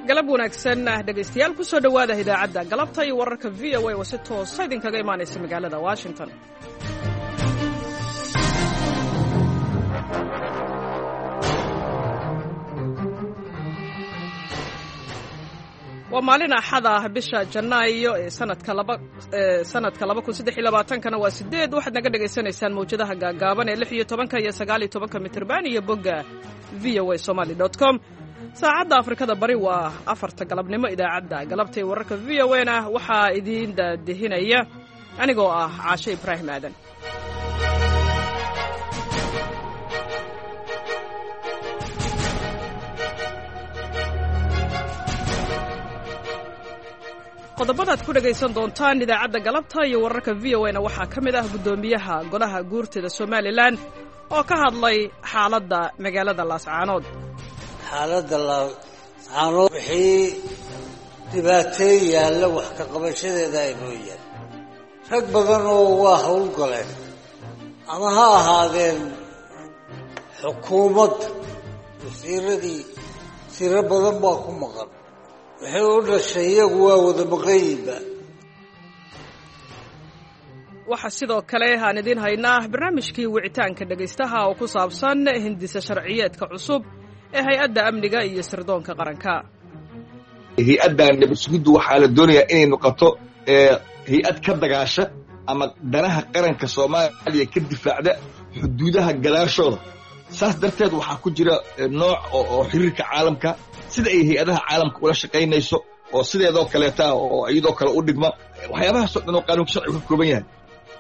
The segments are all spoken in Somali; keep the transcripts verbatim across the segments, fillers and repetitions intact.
galab wanaagsan dhegaystayaal ku soo dhawaada idaacadda galabta iyo wararka v o a oo si toosa idinkaga imaanaysa magaalada Washington. waa maalin axad ah bisha Janaayo ee sanadka laba ee sanadka laba kun saddex iyo labaatan kana waa sideed waxaad naga dhageysanaysaan mawjadaha gaagaaban ee lix iyo toban iyo sagaal iyo toban mitirban iyo bogga v o a somali dot com. saacadda Afrikada bari waa afarta galabnimo. idaacadda galabta ee wararka v o a na waxaa idin daadihinaya anigoo ah Caashe Ibraahim Aadan. qodobadaad ku dhagaysan doontaan idaacadda galabta iyo wararka v o a na waxaa ka mid ah guddoomiyaha golaha guurtida Somaliland oo ka hadlay xaaladda magaalada Laascaanood. xaaladda Laascaanood wixii dhibaateey yaalla wax ka qabashadeeda ay mooyaan rag badan oo waa hawl galeen ama ha ahaadeen xukuumad wasiiradii siro badan baa ku maqan waxay u dhashay iyagu waa wada maqayiba. waxaa sidoo kale aan idiin haynaa barnaamijkii wicitaanka dhegaystaha oo ku saabsan hindisa sharciyeedka cusub ee hay-adda amniga iyo sirdoonka qaranka. hay-adda nabadguddu waxaa la doonayaa inay noqoto hay-ad ka dagaasha ama danaha qaranka Soomaaliya ka difaacda xuduudaha galaashooda. saas darteed waxaa ku jira nooc oo xiriirka caalamka sida ay hay-adaha caalamka ula shaqaynayso oo sideedoo kaleeta oo iyadoo kale u dhigma waxyaabahaasoo dhan oo qaanuunka sharciga ka kooban yahay.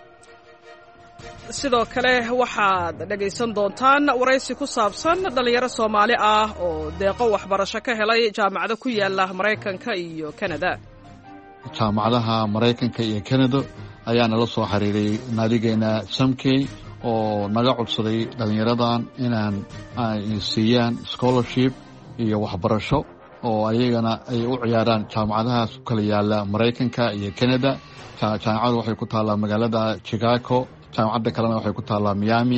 sidoo kale waxaad dhagaysan doontaan waraysi ku saabsan dhalinyaro Soomaali ah oo deeqo waxbarasho ka helay jaamacado ku yaala Mareykanka iyo Canada. jaamacadaha Mareykanka iyo Canada ayaa nala soo xiriiray naadigeena Samkey oo naga codsaday dhalinyaradan inaan ay siiyaan scholarship iyo waxbarasho oo ayagana ay u ciyaaraan jaamacadahaas ku kala yaala Mareykanka iyo Canada. jaamacadu waxay ku taalaa magaalada Chicago, jaamacadda kalena waxay ku taalaa Miami.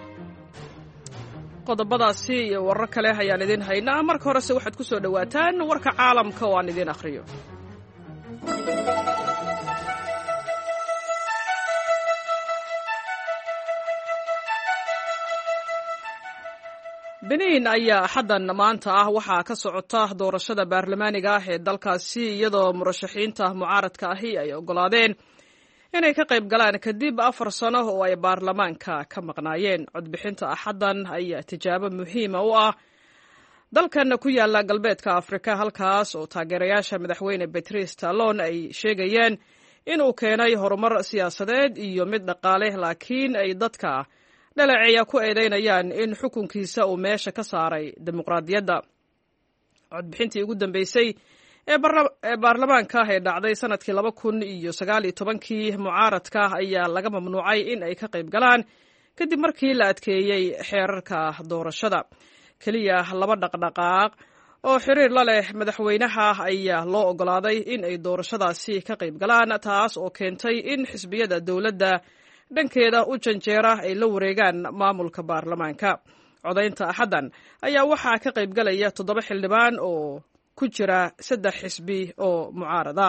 qodobadaasi iyo warar kale ayaan idin haynaa. marka horese waxaad ku soo dhawaataan warka caalamka oo aan idin akhriyo. Benin ayaa xaddan maanta ah waxaa ka socota doorashada baarlamaaniga ah ee dalkaasi iyadoo murashaxiinta mucaaradka ahi ay ogolaadeen inay ka qayb galaan kadib afar sano oo ay baarlamaanka ka maqnaayeen. codbixinta axaddan ayaa tijaabo muhiima u ah dalkan ku yaala galbeedka Afrika halkaas oo taageerayaasha madaxweyne Patrice Talon ay sheegayeen inuu keenay horumar siyaasadeed iyo mid dhaqaale laakiin ay dadka dhaleeceeya ku eedeynayaan in xukunkiisa uu meesha ka saaray dimuqraadiyadda. codbixintii ugu dambeysay ee baarlamaanka ee dhacday sanadkii laba kun iyo sagaal iyo tobankii mucaaradka ayaa laga mamnuucay in ay ka qayb galaan kadib markii la adkeeyey xeerarka doorashada. keliya laba dhaqdhaqaaq oo xiriir la leh madaxweynaha ayaa loo ogolaaday in ay doorashadaasi ka qayb galaan, taas oo keentay in xisbiyada dowladda dhankeeda u janjeera ay la wareegaan maamulka baarlamaanka. codaynta axaddan ayaa waxaa ka qayb galaya toddoba xildhibaan oo ku jira saddex xisbi oo mucaarada.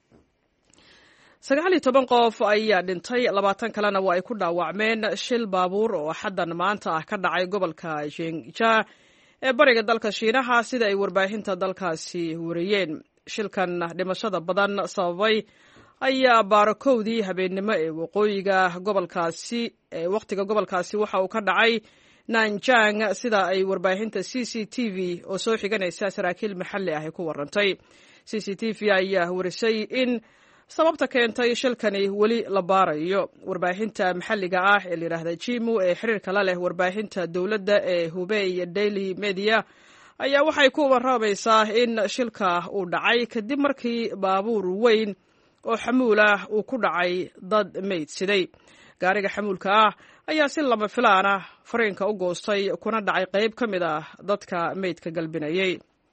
sagaal iyo toban qof ayaa dhintay, labaatan kalena waa ay ku dhaawacmeen shil baabuur oo axaddan maanta ah ka dhacay gobolka Zhejiang ee bariga dalka Shiinaha sida ay warbaahinta dalkaasi wariyeen. shilkan dhimashada badan sababay ayaa baarakowdii habeennimo ee waqooyiga gobolkaasi ee waqtiga gobolkaasi waxa uu ka dhacay Nanjang sida ay warbaahinta C C T V oo soo xiganaysa saraakiil maxalli ah ku warantay. C C T V ayaa warisay in sababta keentay shilkani weli la baarayo. warbaahinta maxalliga ah ee la yiraahdo Jimu ee xiriirka la leh warbaahinta dowladda ee Hubei Daily Media ayaa waxay ku waramaysaa in shilka uu dhacay kadib markii baabuur weyn oo xamuul ah uu ku dhacay dad meydsiday. gaariga xamuulka ah ayaa si lama filaan ah fariinka u goostay kuna dhacay qayb ka mid ah dadka meydka galbinayay.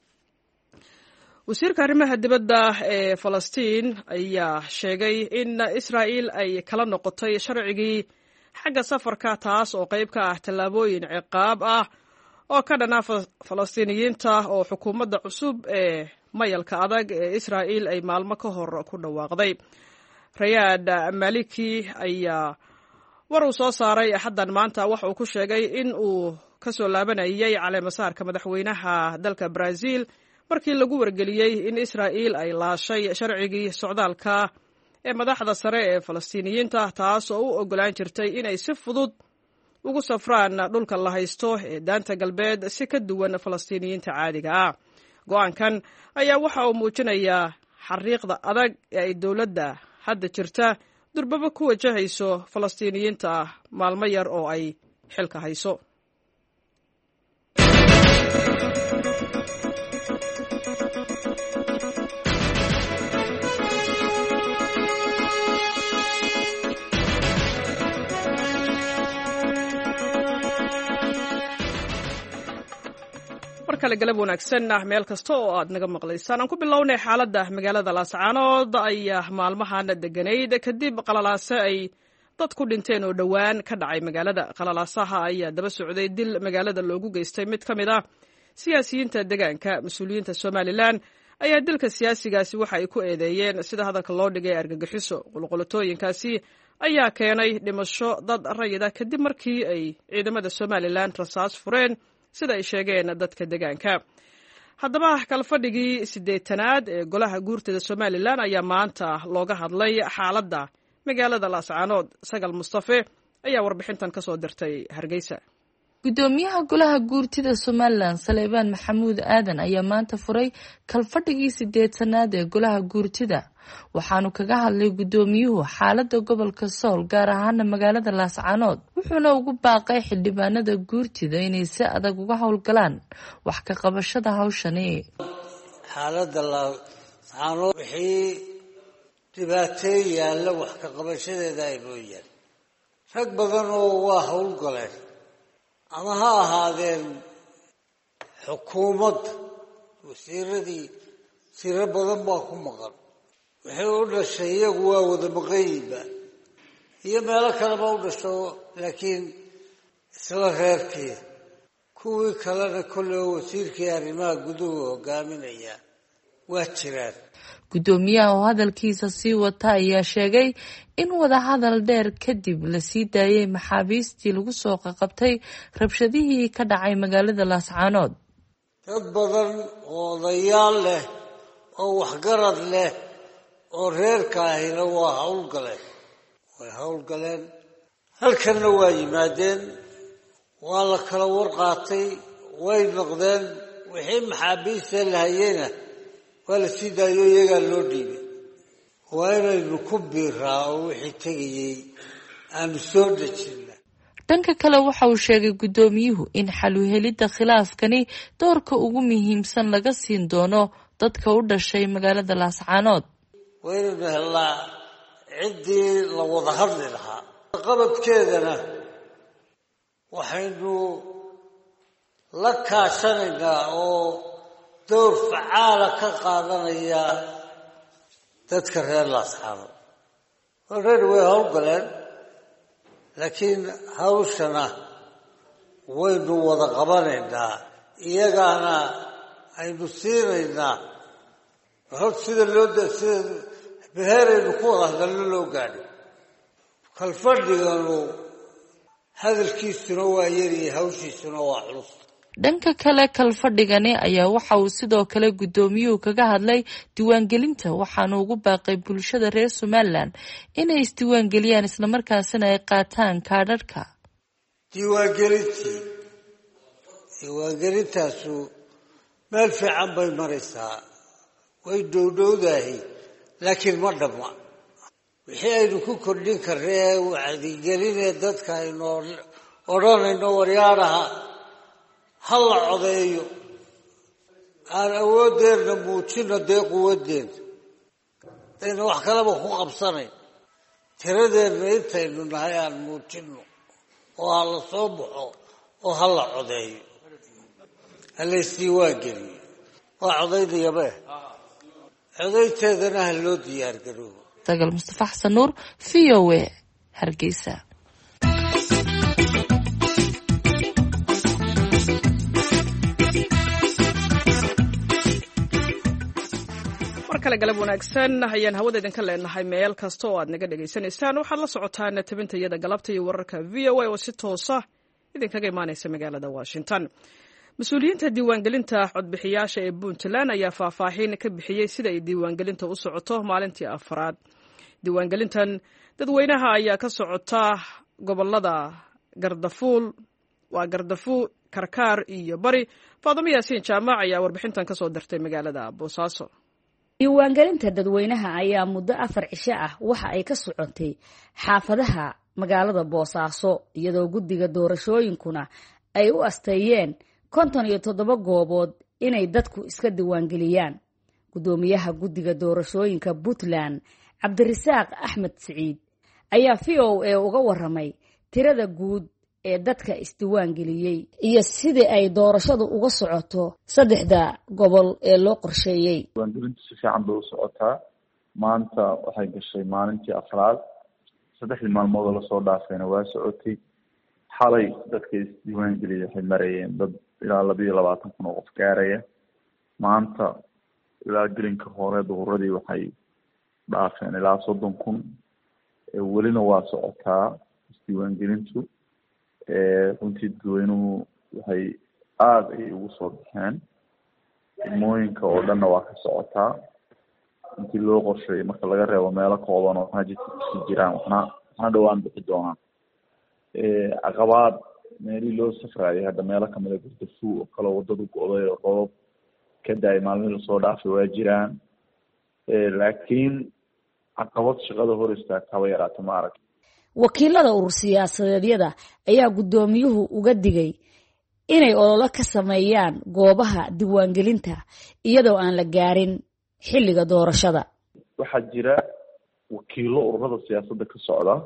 wasiirka arrimaha dibadda ee Falastiin ayaa sheegay in Israa'iil ay kala noqotay sharcigii xagga safarka, taas oo qayb ka ah tallaabooyin ciqaab ah oo ka dhana Falastiiniyiinta oo xukuumadda cusub ee mayalka adag ee israa'iil ay maalmo ka hor ku dhawaaqday. rayaad maliki ayaa war uu soo saaray axaddan maanta waxa uu ku sheegay in uu ka soo laabanayay caleemasaarka madaxweynaha dalka Brazil markii lagu wargeliyey in israa'iil ay laashay sharcigii socdaalka ee madaxda sare ee Falastiiniyiinta, taas oo u ogolaan jirtay inay si fudud ugu safraan dhulka la haysto ee daanta galbeed si ka duwan Falastiiniyiinta caadiga ah. go'aankan ayaa waxa uu muujinayaa xariiqda adag ee ay dowladda hadda jirta durbaba ku wajahayso Falastiiniyiinta maalmo yar oo ay xilka hayso. markale galab wanaagsan meel kasta oo aad naga maqlaysaan. aan ku bilownay xaaladda magaalada Laascaanood ayaa maalmahan deganayd kadib qalalaase ay dad ku dhinteen oo dhowaan ka dhacay magaalada. qalalaasaha ayaa daba socday dil magaalada loogu geystay mid ka mid ah siyaasiyiinta deegaanka. mas-uuliyiinta Somaliland ayaa dilka siyaasigaasi waxa ay ku eedeeyeen sida hadalka loo dhigay argagixiso. qulqulatooyinkaasi ayaa keenay dhimasho dad rayida kadib markii ay ciidamada Somaliland rasaas fureen sida ay sheegeen dadka deegaanka. haddaba kalfadhigii sideetanaad ee golaha guurtida Somaliland ayaa maanta looga hadlay xaaladda magaalada Laascaanood. Sagal Mustafe ayaa warbixintan ka soo dirtay Hargeysa. gudoomiyaha golaha guurtida Somaliland Saleebaan Maxamuud Aadan ayaa maanta furay kalfadhigii sideetanaad ee golaha guurtida, waxaanu kaga hadlay gudoomiyuhu xaaladda gobolka Sool gaar ahaan magaalada Laascaanood, wuxuuna ugu baaqay xildhibaanada guurtida inay si adag uga howlgalaan wax ka qabashada hawshani. xaaladda Laascaanood wixii dhibaateyn yaalla wax ka qabashadeeda ay mooyaan rag badan oo waa howlgaleen ama ha ahaadeen xukuumad wasiiradii siro badan baa ku maqan, waxay u dhashay iyagu waa wada maqayiba iyo meelo kaleba u dhasho, laakiin isla reerkii kuwii kalena kolle oo wasiirkii arrimaha guduhu hogaaminaya waa jiraan. gudoomiyaha oo hadalkiisa sii wata ayaa sheegay in wada hadal dheer kadib la sii daayay maxaabiistii lagu soo qaqabtay rabshadihii ka dhacay magaalada Laascaanood. dad badan oo odayaal leh oo waxgarad leh oo reerka ahina waa howlgaleen way howlgaleen halkanna waa yimaadeen, waa la kala warqaatay, way noqdeen. wixii maxaabiista la hayeyna waa la sii daayo, iyagaa loo dhiibay. waa inaynu ku biiraa oo wixii tegayey aanu soo dejinna. dhanka kale waxa uu sheegay gudoomiyuhu in xal u helidda khilaafkani doorka ugu muhiimsan laga siin doono dadka u dhashay magaalada Laascaanood. waa inaynu helnaa ciddii la wada hadli lahaa. qabadkeedana waxaynu la kaashanaynaa oo door facaala ka qaadanaya dadka reer Laascaanood. reer way howlgaleen, laakiin hawshana waynu wada qabanaynaa, iyagaana aynu siinaynaa hor sida loo sida beheraynu ku wada hadalno loo gaadho. kalfadhiganu hadalkiisuna waa yariyo hawshiisuna waa culus. dhanka kale kalfadhigani ayaa waxa uu sidoo kale gudoomiyuhu kaga hadlay diiwaangelinta, waxaana ugu baaqay bulshada reer Somaliland inay isdiiwaangeliyaan islamarkaasina ay qaataan kaadhadhka. diiwaangelintii diiwaangelintaasu meel fiican bay maraysaa, way dhowdhowdahay, laakiin ma dhamma. wixii aynu ku kordhin karree wacdigelinee dadka aynu odhanayno waryaaraha ha la codeeyo, aan awoodeenna muujino dee quwaddeena, ayna wax kaleba ku qabsanayn. tiradeenna intaynu nahay aan muujino oo ha la soo baxo oo ha la codeeyo, ha la isdiiwaangeliyo. waa codaynayabee codaynteedana ha loo diyaargaroobo. Sagal Mustafa Xasan Nuur, V O A, Hargeysa. kale galab wanaagsan ayaan hawada idinka leenahay meel kasta oo aad naga dhegaysanaysaan waxaad la socotaan tabintayada galabta iyo wararka v o a oo si toosa idinkaga imaanaysa magaalada Washington. mas-uuliyiinta diiwaangelinta codbixiyaasha ee Puntland ayaa faahfaahin ka bixiyey sida ay diiwaangelinta u socoto maalintii afraad. diiwaangelintan dadweynaha ayaa ka socota gobolada Gardafuul waa Gardafuul Karkaar iyo Bari. Faadimo Yaasiin Jaamac ayaa warbixintan ka soo dirtay magaalada Boosaaso. diiwaangelinta dadweynaha ayaa muddo afar cisho ah waxa ay ka socotay xaafadaha magaalada Boosaaso iyadoo guddiga doorashooyinkuna ay u asteeyeen konton iyo toddoba goobood inay dadku iska diiwaangeliyaan. gudoomiyaha guddiga doorashooyinka Puntland Cabdirasaaq Axmed Siciid ayaa V O A uga waramay tirada guud ee dadka isdiiwaangeliyey iyo sidii ay doorashadu uga socoto saddexda gobol ee loo qorsheeyey. diiwaangelintu si fiican bay u socotaa. maanta waxay gashay maalintii afraad. saddexdii maalmood oo lasoo dhaafayna waa socotay. xalay dadka isdiiwaangeliyey waxay marayeen dad ilaa laba iyo labaatan kun oo qof gaaraya. maanta ilaa gelinka hore duhuradii waxay dhaafeen ilaa soddon kun. welina waa socotaa isdiiwaangelintu. runtii dadweynuhu waxay aada ay ugu soo baxeen. degmooyinka oo dhanna waa ka socotaa. intii loo qorsheeyay marka laga reebo meelo kooban oo hajidka kusii jiraan waxna waxna dhawaan bixi doonaan. caqabaad meelii loo safraayay hadda meelo kamida Gardafuul oo kale wadadu go'day oo roob ka daay maalmihii lasoo dhaafay waa jiraan. laakiin caqabad shaqada hor istaagta haba yaraata ma arag. wakiilada urur siyaasadeedyada ayaa gudoomiyuhu uga digay inay olole ka sameeyaan goobaha diiwaangelinta iyadoo aan la gaarin xilliga doorashada. waxaa jira wakiilo ururada siyaasadda ka socda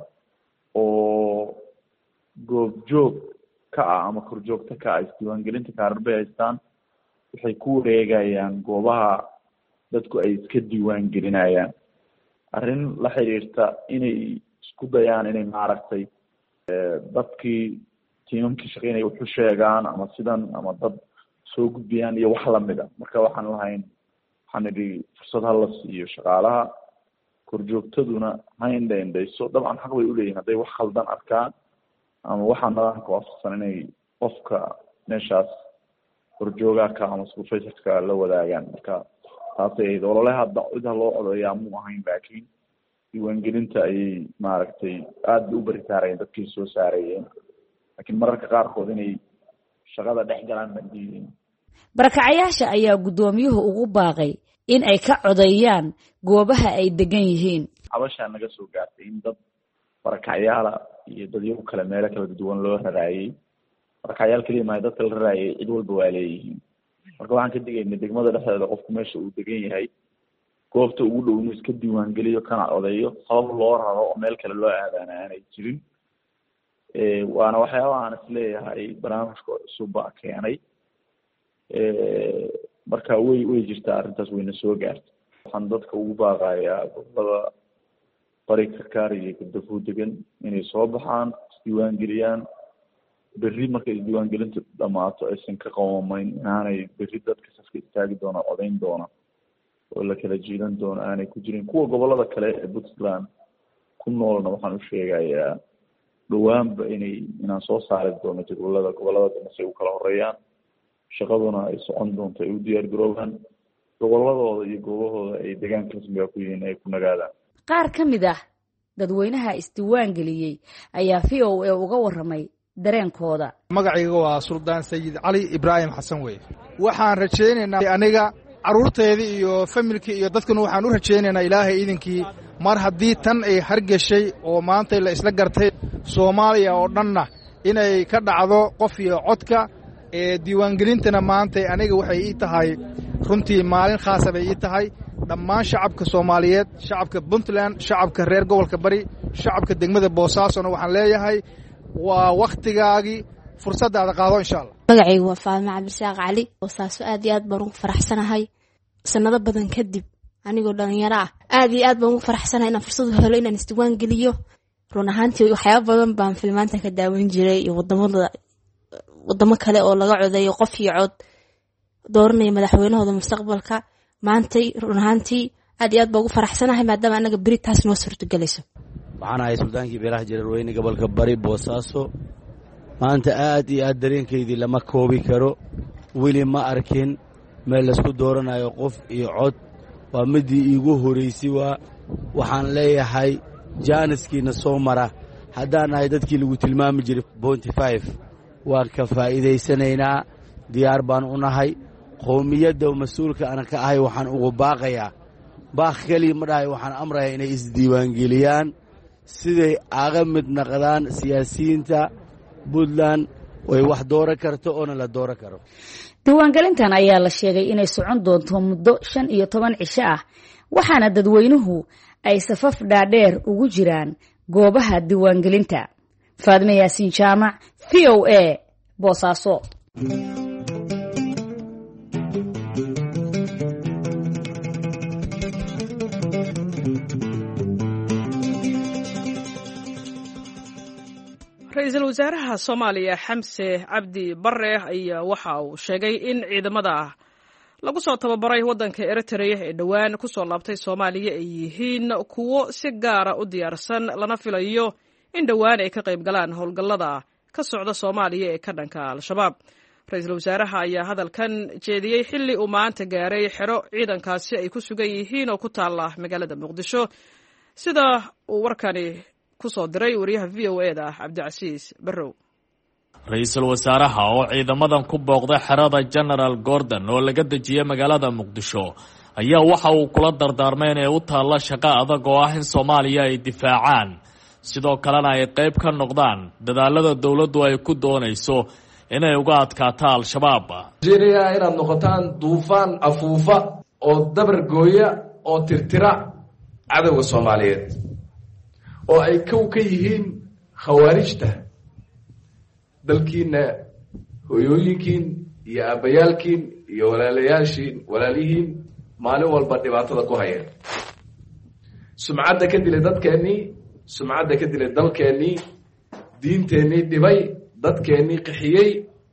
oo goobjoog ka ah ama korjoogta ka ah isdiiwaangelinta kaarar bay haystaan. waxay ku wareegayaan goobaha dadku ay iska diiwaangelinayaan. arrin la xiriirta inay isku dayaan inay maaragtay dadkii tiimamkii shaqeynaya wuxu sheegaan ama sidan ama dad soo gudbiyaan iyo wax lamid a. marka waxaan lahayn waxaan idhi fursad hala siiyo shaqaalaha. korjoogtaduna ha indha indhayso. dabcan xaq bay uleeyihin hadday wax khaldan arkaan ama waxaa nidaamka waafaqsan inay qofka meeshaas korjoogaaka ama supervisorka la wadaagaan. marka taasay ahayd ololaha dacwada loo codeeyaa mu ahayn laakiin diiwaangelinta ayay maaragtay aada u baritaarayeen dadkii soo saarayeen. laakiin mararka qaarkood inay shaqada dhex galaan ma diidin. barakacayaasha ayaa gudoomiyuhu ugu baaqay in ay ka codeeyaan goobaha ay degan yihiin. cabashaa naga soo gaartay in dad barakacayaala iyo dadyagu kale meelo kala duwan loo raraayay. barakacayaal keliya maayo dadka la raraayay cid walba waa leeyihiin. marka waxaan ka digaynay degmada dhexdeeda qofku meesha uu degan yahay goobta ugu dhow inuu iska diiwaangeliyo kana codeeyo. sabab loo raro oo meel kale loo aadaana aanay jirin. waana waxyaabaha aan isleeyahay barnaamijka cusubba keenay. marka way way jirtaa arrintaas wayna soo gaartay. waxaan dadka ugu baaqayaa gobolada Bari Karkaar iyo Gardafuul degan inay soo baxaan isdiiwaangeliyaan. berri markay isdiiwaangelintu dhamaato aysan ka qawamayn inaanay berri dadka safka istaagi doona codeyn doona oo la kala jiidan doono aanay ku jirin. kuwa gobolada kale ee Puntland ku noolna waxaan u sheegayaa dhawaanba inay inaan soo saari doono jadwalada gobolada dambe si ay u kala horeeyaan. shaqaduna ay socon doonto ay u diyaar garoobaan. goboladooda iyo goobahooda ay deegaanka rasmiga ku yihiin ay ku nagaadaan. qaar ka mid ah dadweynaha isdiiwaangeliyey ayaa V O A uga waramay dareenkooda. magacayga waa Suldaan Sayid Cali Ibraahim Xasan wey. waxaan rajaynaynaa aniga caruurteedii iyo familkii iyo dadkuna waxaan u rajaynaynaa ilaahay idinkii mar haddii tan ay hargashay oo maanta la isla gartay Soomaaliya oo dhanna inay ka dhacdo qof iyo codka ee diiwaangelintana maanta aniga waxay ii tahay runtii maalin khaas ah ii tahay. dhammaan shacabka Soomaaliyeed, shacabka Puntland, shacabka reer gobolka Bari, shacabka degmada Boosaaso waxaan leeyahay waa waqtigaagii fursadaada qaado insha Allah. magacaygu waa Faadimo Cabdirasaaq Cali. Boosaaso aad iyo aad baan ugu faraxsanahay sanado badan kadib anigoo dhalinyaro ah. aad iyo aad baan ugu faraxsanahay inaan fursad u helo inaan isdiiwaan geliyo. run ahaantii waxyaabo badan baan filmaanta ka daawan jiray iyo wadamada wadamo kale oo laga codeeyo qof iyo cod dooranaya madaxweynahooda mustaqbalka. maantay run ahaantii aad iyo aad baa ugu faraxsanahay maadaama anaga beri taas noo suurtagelayso. waxaan ahay suldaankii beelaha Jareerweyne gobolka Bari Boosaaso. maanta aad iyo aad dareenkaydii lama koobi karo, weli ma arkin meel laisku dooranayo qof iyo cod. waa midii iigu horeysay. waa waxaan leeyahay jaaniskiina soo mara haddaan ahay dadkii lagu tilmaami jiray bounty five waan ka faa'iidaysanaynaa, diyaar baan u nahay. qowmiyadda mas-uulka ana ka ahay waxaan ugu baaqayaa, baaq keliya ma dhahay, waxaan amrayaa inay isdiiwaangeliyaan siday aga mid naqdaan siyaasiyiinta Puntland way wax dooro karto oona la dooro karo. diiwaangelintan ayaa la sheegay inay socon doonto muddo shan iyo toban cisho ah, waxaana dadweynuhu ay safaf dhaadheer ugu jiraan goobaha diiwaangelinta. Faadime Yaasiin Jaamac, V O A, Boosaaso. ra-iisul wasaaraha Soomaaliya Xamse Cabdi Barre ayaa waxa uu sheegay in ciidamada lagu soo tababaray waddanka Eritrea ee dhawaan ku soo laabtay Soomaaliya ay yihiin kuwo si gaar ah u diyaarsan, lana filayo in dhawaan ay ka qayb galaan howlgallada ka socda Soomaaliya ee ka dhanka Al-Shabaab. ra-iisul wasaaraha ayaa hadalkan jeediyey xilli uu maanta gaaray xero ciidankaasi ay ku sugan yihiin oo ku taala magaalada Muqdisho, sida uu warkani ku soo diray wariyaha V O A da Cabdicasiis Barrow. ra-iisul wasaaraha oo ciidamadan ku booqday xerada General Gordon oo laga dejiyay magaalada Muqdisho ayaa waxa uu kula dardaarmay inay u taalla shaqo adag oo ah in Soomaaliya ay difaacaan, sidoo kalena ay qayb ka noqdaan dadaalada dawladdu ay ku doonayso inay uga adkaato Al-Shabaab. Nigeria inaad noqotaan duufaan afuufa oo dabar gooya oo tirtira cadawga Soomaaliyeed oo ay kow ka yihiin khawaarijta. dalkiina hooyooyinkiin iyo aabbayaalkiin iyo walaalayaashiin walaalihiin maalin walba dhibaatada ku haya, sumcadda ka dilay dadkeennii, sumcadda ka dilay dalkeennii, diinteennii dhibay, dadkeennii qixiyey,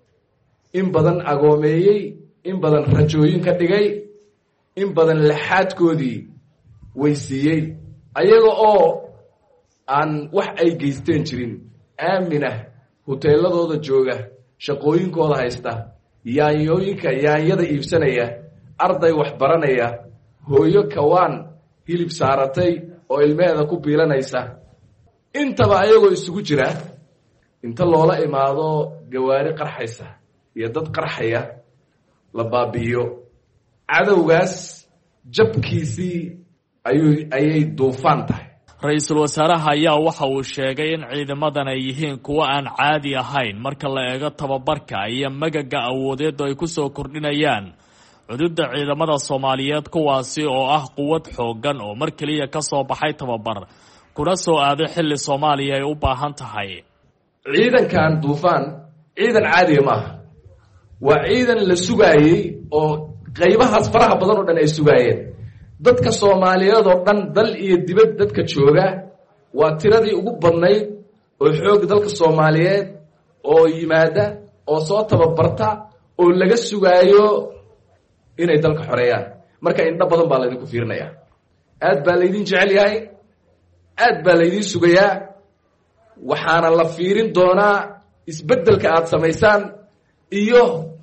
in badan agoomeeyey, in badan rajooyin ka dhigay, in badan laxaadkoodii weysiiyey, ayaga oo aan wax ay geysteen jirin, aaminah, huteeladooda jooga, shaqooyinkooda haysta, yaanyooyinka yaanyada iibsanaya, arday wax baranaya, hooyo kawaan hilib saaratay oo ilmeheeda ku biilanaysa, intaba ayagoo isugu jira inta loola imaado gawaari qarxaysa iyo dad qarxaya la baabi'iyo. cadowgaas jabkiisii ayuu ayay duufaan tahay. ra-iisul wasaaraha ayaa waxa uu sheegay in ciidamadan ay yihiin kuwo aan caadi ahayn marka la eego tababarka iyo magaga awoodeed oo ay ku soo kordhinayaan cududda ciidamada Soomaaliyeed, kuwaasi oo ah quwad xooggan oo mar kaliya ka soo baxay tababar kuna soo aaday xilli Soomaaliya ay u baahan tahay. ciidankan duufaan ciidan caadi ma aha, waa ciidan la sugaayay oo qaybahaas faraha badan oo dhan ay sugaayeen. dadka Soomaaliyeed oo dhan dal iyo dibad dadka jooga waa tiradii ugu badnayd oo xoog dalka Soomaaliyeed oo yimaada oo soo tababarta oo laga sugaayo inay dalka xoreeyaan. marka indha badan baa laydinku fiirinayaa, aad baa laydin jecel yahay, aad baa laydin sugayaa, waxaana la fiirin doonaa isbeddelka aad samaysaan iyo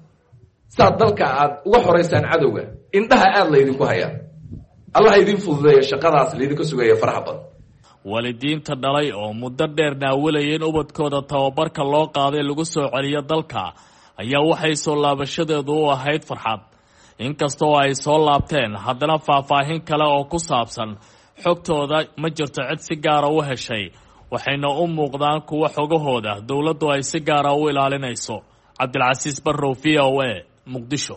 saad dalka aad uga xoreysaan cadowga. indhaha aad laydinku hayaa. allah idin fududeeyo shaqadaas laydinka sugayo faraha badan. waalidiinta dhalay oo muddo dheer naawilayay in ubadkooda tababarka loo qaaday lagu soo celiyo dalka ayaa waxay soo laabashadeedu u ahayd farxad. inkastoo ay soo laabteen, haddana faahfaahin kale oo ku saabsan xogtooda ma jirto cid si gaara u heshay, waxayna u muuqdaan kuwa xogahooda dawladdu ay si gaara u ilaalinayso. Cabdilcasiis Barrow, V O A, Muqdisho.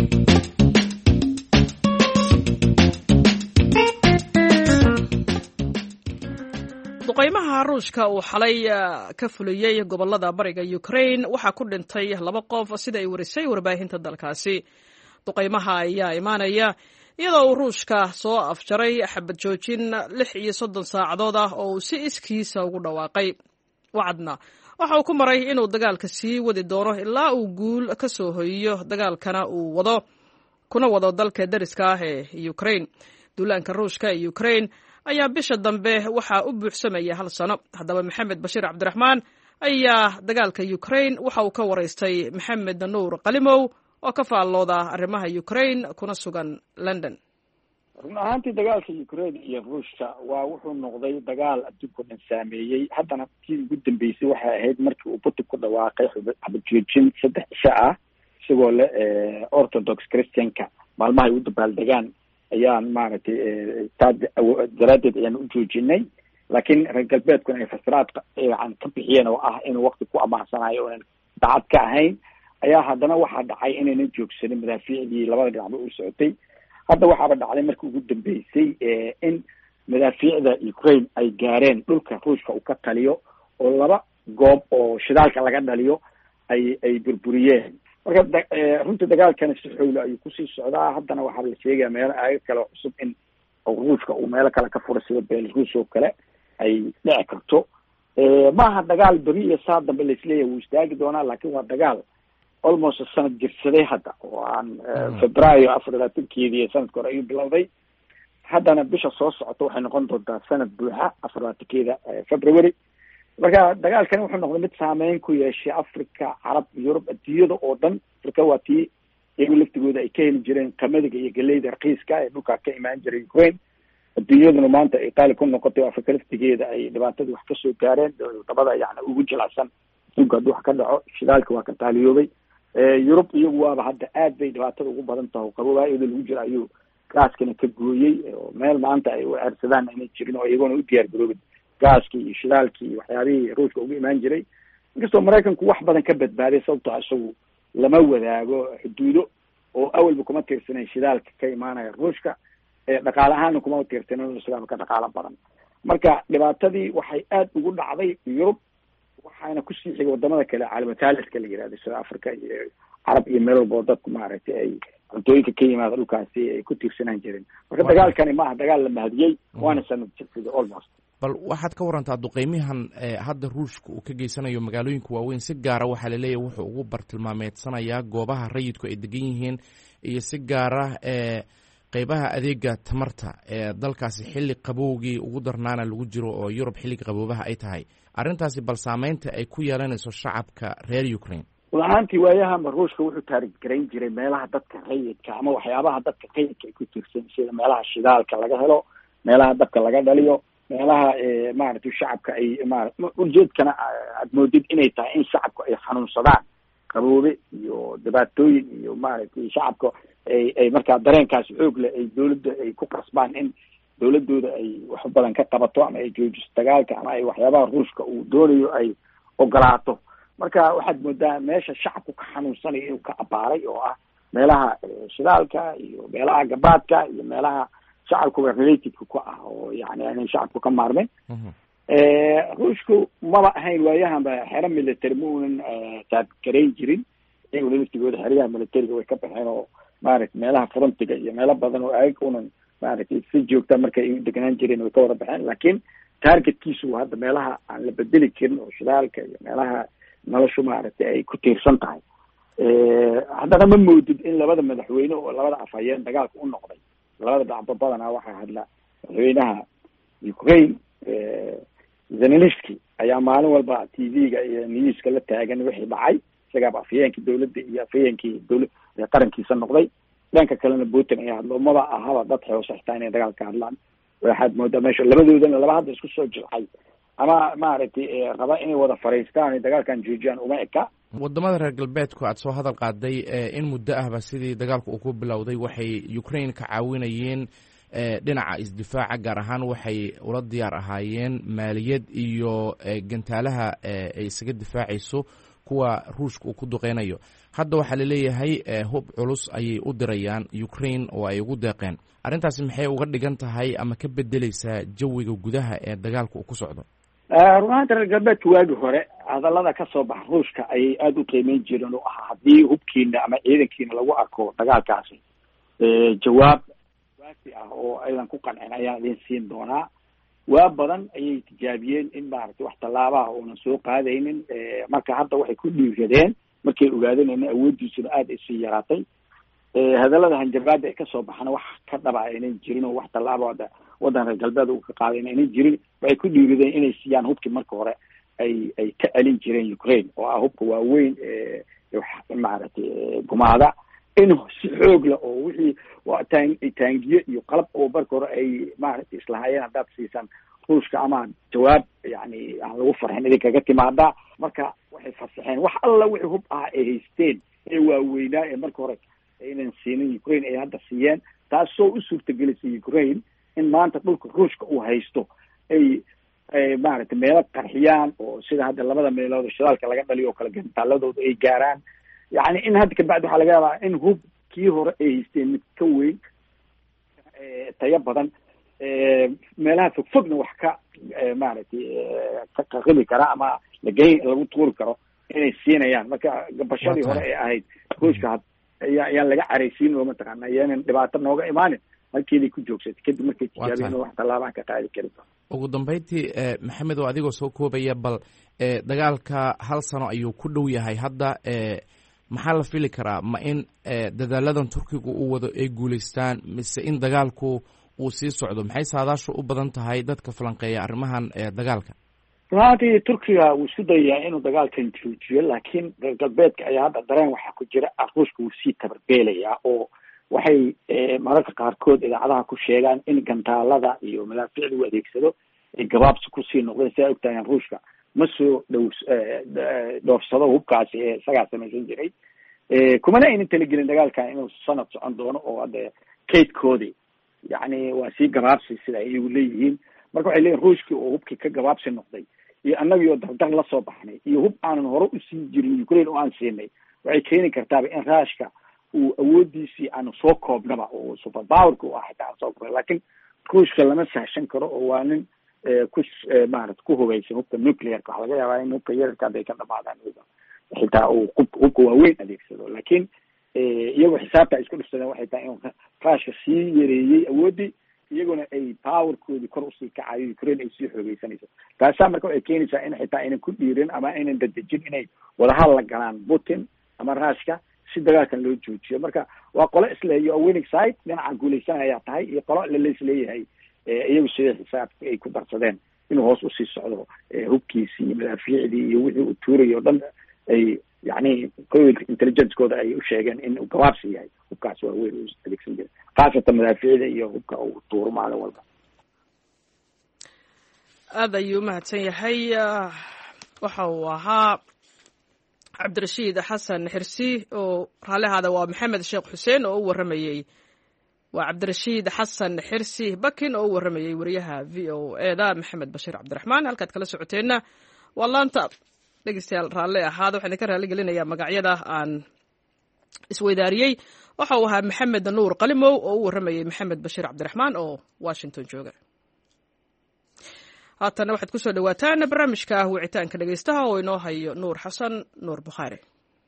duqaymaha Ruushka uu xalay ka fuliyay gobolada bariga Ukraine waxaa ku dhintay laba qof sida ay warisay warbaahinta dalkaasi. duqaymaha ayaa imaanaya iyadoo uu Ruushka soo afjaray xabad joojin lix iyo soddon saacadood ah oo uu si iskiisa ugu dhawaaqay. wacdna waxa uu ku maray inuu dagaalka sii wadi doono ilaa uu guul ka soo hoyiyo dagaalkana uu wado kuna wado dalka dariska ah ee Ukraine. duulaanka ruushka ee ukraine ayaa bisha dambe waxaa u buuxsamaya hal sano. haddaba maxamed bashiir cabdiraxmaan ayaa dagaalka ukraine waxa uu ka waraystay maxamed nuur qalimow oo ka faallooda arrimaha ukraine kuna sugan london. run ahaantii dagaalka ukraine iyo ruushka waa wuxuu noqday dagaal adduunka dhan saameeyey. haddana tii ugu dambeysay waxay ahayd markii uu putin ku dhawaaqay xabajoojin saddex cisho ah isagoo le orthodox christianka maalmahay u dabaaldegaan ayaan maaragtay taa daraadeed ayaan u joojinay. laakiin reer galbeedkuna ay fasiraad yani ka bixiyeen oo ah inuu wakti ku amaansanayo oonan dacad ka ahayn ayaa haddana waxaa dhacay inaynan joogsanin madaafiicdii labada dhinacba u socotay. hadda waxaaba dhacday markii ugu dambeysay in madaafiicda ukraine ay gaareen dhulka ruushka uu ka taliyo oo laba goob oo shidaalka laga dhaliyo ay ay burburiyeen. marka runtii dagaalkani si xoolo ayuu kusii socdaa. haddana waxaa la sheegaya meelo aaga kale oo cusub in ruushka uu meelo kale ka fura sida belarus oo kale ay dhici karto. maaha dagaal beri iyo saa dambe laisleeyahay wuu istaagi doonaa, laakin waa dagaal almost sanad jirsaday hadda oo aan februaayo afar iyo labaatankeedii sanadka hore ayuu bilowday. haddana bisha soo socota waxay noqon doontaa sanad buuxa afar labaatankeeda february. marka dagaalkani wuxuu noqday mid saameyn ku yeeshay africa, carab, yurub, adduunyada oo dhan. africa waa tii iyagu laftigooda ay ka heli jireen qamadiga iyo galeyda rakiiska ee dhulkaa ka imaan jiray ukraine. adduunyaduna maanta ay qaali ku noqotay o africa laftigeeda ay dhibaatadii wax kasoo gaareen dabada yani ugu jilacsan adduunka haddii wax ka dhaco. shidaalka waa ka taaliyoobay. yurub iyagu waaba hadda aad bay dhibaatada ugu badan tahay. qabowaa iyadoo lagu jiro ayuu gaaskana ka gooyey oo meel maanta ay u ceersadaan inay jirin oo iyagona u diyaar garoobin gaaskii iyo shidaalkii iyo waxyaabihii ruushka uga imaan jiray. inkastoo maraykanku wax badan ka badbaaday sababtoo isagu lama wadaago xuduudo oo awalba kuma tiirsanen shidaalka ka imaanaya ruushka. dhaqaale ahaana kuma tiirsanen isagaaba ka dhaqaalo badan. marka dhibaatadii waxay aad ugu dhacday yurub, waxaana kusii xigay wadamada kale caalamataaliska la yihahdo sida africa iyo carab iyo meel walba oo dadku maaragtay ay cuntooyinka ka yimaada dhulkaasi ay ku tiirsanaan jireen. marka dagaalkani maaha dagaal la mahadiyey, waana sanad jirsaday almost. bal waxaad ka warantaa duqeymihan hadda ruushka uu ka geysanayo magaalooyinka waaweyn si gaara waxaa laleeyahay wuxuu ugu bartilmaameedsanayaa goobaha rayidku ay degan yihiin iyo si gaara qeybaha adeega tamarta ee dalkaasi xilli qabowgii ugu darnaana lagu jiro oo yurub xilliga qaboobaha ay tahay. arrintaasi bal saameynta ay ku yeelanayso shacabka reer ukraine. run ahaantii waayahanba ruushka wuxuu taarij garayn jiray meelaha dadka rayidka ama waxyaabaha dadka rayidka ay ku tiirsan sida meelaha shidaalka laga helo, meelaha dabka laga dhaliyo, meelaha maaragtay shacabka ay marat ujeedkana aad moodid inay tahay in shacabka ay xanuunsadaan qaboobe iyo dhibaatooyin iyo maaragtay shacabka ay ay markaa dareenkaasi xoog leh ay dawladda ay ku qasbaan in dawladooda ay wax badan ka qabato ama ay joojiso dagaalka ama ay waxyaabaha ruushka uu doonayo ay ogolaato. marka waxaad moodaa meesha shacabku ka xanuunsanayo inuu ka abaaray oo ah meelaha shidaalka iyo meelaha gabaadka iyo meelaha shacabkuba relatedka ku ah oo yani aanay shacabku ka maarmeen. ruushku maba ahayn waayahanba xero military ma unan taagarayn jirin. iyaguna laftigooda xeryaha militariga way ka baxeen oo maaragtay meelaha frontiga iyo meelo badan oo ayag unan maaragtay si joogta marka ay u deganaan jireen way ka wada baxeen. laakiin targetkiisu hadda meelaha aan la bedeli karin oo shidaalka iyo meelaha noloshu maaragtay ay ku tiirsan tahay. haddana ma moodid in labada madaxweyne oo labada afhayeen dagaalka u noqday labada dhacba badanaa waxaa hadla madaxweynaha ukraine zelensky ayaa maalin walba t v-ga iyo newska la taagan wixii dhacay. isagaaba afhayeenkii dawladda iyo afhayeenkii dawla qarankiisa noqday. dhanka kalena putin ayaa hadlo maba ahaba dad xeosa xitaa inay dagaal ka hadlaan. waxaad moodaa meesha labadoodana laba hadda isku soo jilcay ama maaragtay raba inay wada fariistaan dagaalkan joojiyaan uma eka. wadamada reer galbeedku aad soo hadal qaaday in muddo ahba sidii dagaalku uu ku bilowday waxay ukraine ka caawinayeen dhinaca isdifaaca, gaar ahaan waxay ula diyaar ahaayeen maaliyad iyo gantaalaha ay isaga difaacayso kuwa ruushka uu ku duqeynayo. hadda waxaa laleeyahay hub culus ayay u dirayaan ukraine oo ay ugu deeqeen. arrintaasi maxay uga dhigan tahay ama ka bedeleysaa jawiga gudaha ee dagaalka uu ku socdo? run ahaanta reer galbeedka waagi hore hadalada kasoo baxa ruushka ayay aada u qiimeyn jireen oo ahaa haddii hubkiina ama ciidankiina lagu arko dagaalkaasi jawaab waasi ah oo aydan ku qancin ayaan idin siin doonaa. waa badan ayay tijaabiyeen in maaragtay wax tallaabaha uunan soo qaadaynin. marka hadda waxay ku dhiiradeen markay ogaadeen in awooddiisuna aada isii yaraatay. hadallada hanjabaada ay kasoo baxana wax ka dhaba aynan jirin oo wax tallaabo hadda waddan reer galbeed uu ka qaadayna aynan jirin waxay ku dhiirideen inay siiyaan hubkii marka hore ay ay ka celin jireen Ukraine oo ah hubka waaweyn ee maaragtay gumaada in si xoog leh oo wixii waa taan taangiyo iyo qalab oo marka hore ay maaragtay islahaayeen haddaad siisaan ruushka ama jawaab yani aan lagu farxin idin kaga timaada marka waxay fasaxeen wax alla wixii hub ah ay haysteen ee waaweynaa ee marka hore aynan siinin Ukraine ay hadda siiyeen taasoo u suurtagelisay Ukraine in maanta dhulka ruushka uu haysto ay maaragtay meelo qarxiyaan oo sida hadda labada meelood shidaalka laga dhaliyo oo kala gantaaladooda ay gaaraan yani in hadda kabacdi waxaa laga yaabaa in hub kii hore ay haysteen mid ka weyn tayo badan meelaha fogfogna wax ka maaragtay ka qaqibi kara ama lagey lagu tuuri karo inay siinayaan marka gabashadii hore ee ahayd ruushka ayaa ayaan laga caraysiin oo mataqaana ayaanan dhibaato nooga imaanin halkeedii ku joogsatay kadib markay tijaabiyeen wax tallaabaan ka qaadi karin ugu dambeyntii maxamed oo adigoo soo koobaya bal dagaalka hal sano ayuu ku dhow yahay hadda maxaa la fili karaa ma in dadaaladan turkiga uu wado ay guulaystaan mise in dagaalku uu sii socdo maxay saadaashu u badan tahay dadka falanqeeya arrimahan dagaalka runtii turkiga wuu isku dayayaa inuu dagaalkan joojiyo laakiin reer galbeedka ayaa hadda dareen waxaa ku jira ruushka wuu sii tabarbeelayaa oo waxay mararka qaarkood idaacadaha ku sheegaan in gantaalada iyo madaaficda uu adeegsado ay gabaabsi kusii noqdeen si ay ogtahay ruushka ma soo dhow dhoofsado hubkaasi ee isagaa samaysan jiray kumana aynan talagelin dagaalkan inuu sanad socon doono oo hadda kaydkoodii yani waa sii gabaabsi sida ay iyagu leeyihiin marka waxay leeyihin ruushkii oo hubkii ka gabaabsi noqday iyo annagii oo dardar lasoo baxnay iyo hub aanan hore usii jirin Ukraine oo aan siinay waxay keeni kartaaba in raashka uu awoodiisii aanu soo koobnaba oo super powerka u ah xitaa soo koobnay laakiin ruushka lama sahshan karo oo waa nin ku maarad ku hogaysan hubka nuclearka waxaa laga yaabaa in hubka yararka hadday ka dhamaadaan xitaa uu hubka waaweyn adeegsado laakiin iyagoo xisaabta isku dhifsadeen waxay tahay in raashka sii yareeyey awoodii iyaguna ay powerkoodii kor usii kacayo Ukraine ay sii xoogeysanayso taasaa marka waxay keenaysaa in xitaa aynan ku dhiirin ama aynan dadejin inay wadahadal la galaan Putin ama raashka si dagaalkan loo joojiyo marka waa qolo isleeyo winning side dhinaca guuleysanaya tahay iyo qolo la isleeyahay iyagu sida xisaabka ay ku darsadeen inuu hoos usii socdo hubkiisii iyo madaafiicdii iyo wixii uu tuurayo dhan ay yani intelligence-kooda ay u sheegeen in uu gabaabsi yahay hubkaas waa weyn uu adeegsan jiray khaasatan madaafiicda iyo hubka uu tuuro maalin walba aad ayuu umahadsan yahay waxa uu ahaa cabdirashiid xasan xirsi oo raalihaada waa maxamed sheekh xuseen oo u waramayey waa cabdirashiid xasan xirsi bakin oo u waramayey wariyaha v o eda maxamed bashiir cabdiraxmaan halkaad kala socoteenna waa laanta dhegeystayaal raalle ahaada waxaan ka raali gelinayaa magacyada aan isweydaariyey waxa uu ahaa maxamed nuur qalimow oo u waramayey maxamed bashiir cabdiraxmaan oo washington jooga haatana waxaad ku soo dhawaataan barnaamijka wicitaanka dhegeystaha oo inoo hayo nuur xasan nuur bukhaari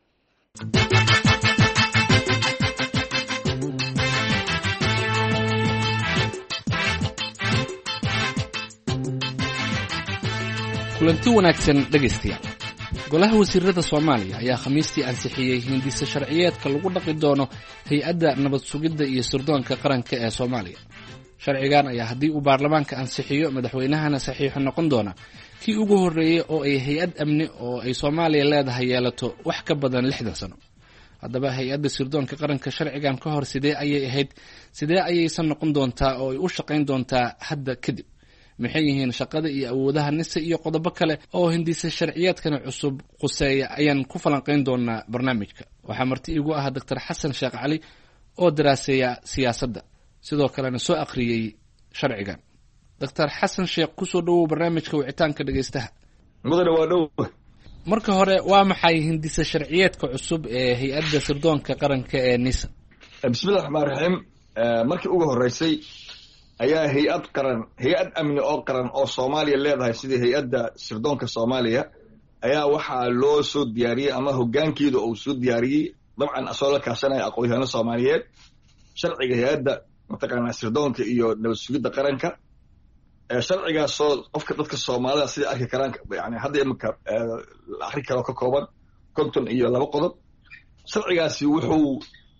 kulanti wanaagsan dhegaystayaal golaha wasiirada soomaaliya ayaa khamiistii ansixiyey hindise sharciyeedka lagu dhaqi doono hay-adda nabad sugidda iyo sirdoonka qaranka ee soomaaliya sharcigan ayaa haddii uu baarlamaanka ansixiyo madaxweynahana saxiixo noqon doona kii ugu horreeyey oo ay hay-ad amni oo ay soomaaliya leedahay yeelato wax ka badan lixdan sano haddaba hay-adda sirdoonka qaranka sharcigan ka hor sidee ayay ahayd sidee ayaysan noqon doontaa oo ay u shaqayn doontaa hadda kadib maxay yihiin shaqada iyo awoodaha nise iyo qodobo kale oo hindise sharciyeedkana cusub quseeya ayaan ku falanqayn doonaa barnaamijka waxaa marti igu ah doctor xasan sheekh cali oo daraaseeya siyaasadda sidoo kalena soo akhriyey sharcigan doctor xasan sheekh kusoo dhowow barnaamijka wicitaanka dhegeystaha mudane waa dhow marka hore waa maxay hindise sharciyeedka cusub ee hay-adda sirdoonka qaranka ee nisa bismillahi raxmaan raxiim markii ugu horreysay ayaa hay-ad qaran hay-ad amni oo qaran oo soomaaliya leedahay sidii hay-adda sirdoonka soomaaliya ayaa waxaa loo soo diyaariyey ama hoggaankeeda uu soo diyaariyey dabcan asoo la kaashanaya aqoon-yahano soomaaliyeed sharciga hay-adda mataqaanaa sirdoonka iyo nabad sugidda qaranka sharcigaasoo qofka dadka soomaalida sida arki karaan yani hadda imika la akri karo ka kooban konton iyo laba qodob sharcigaasi wuxuu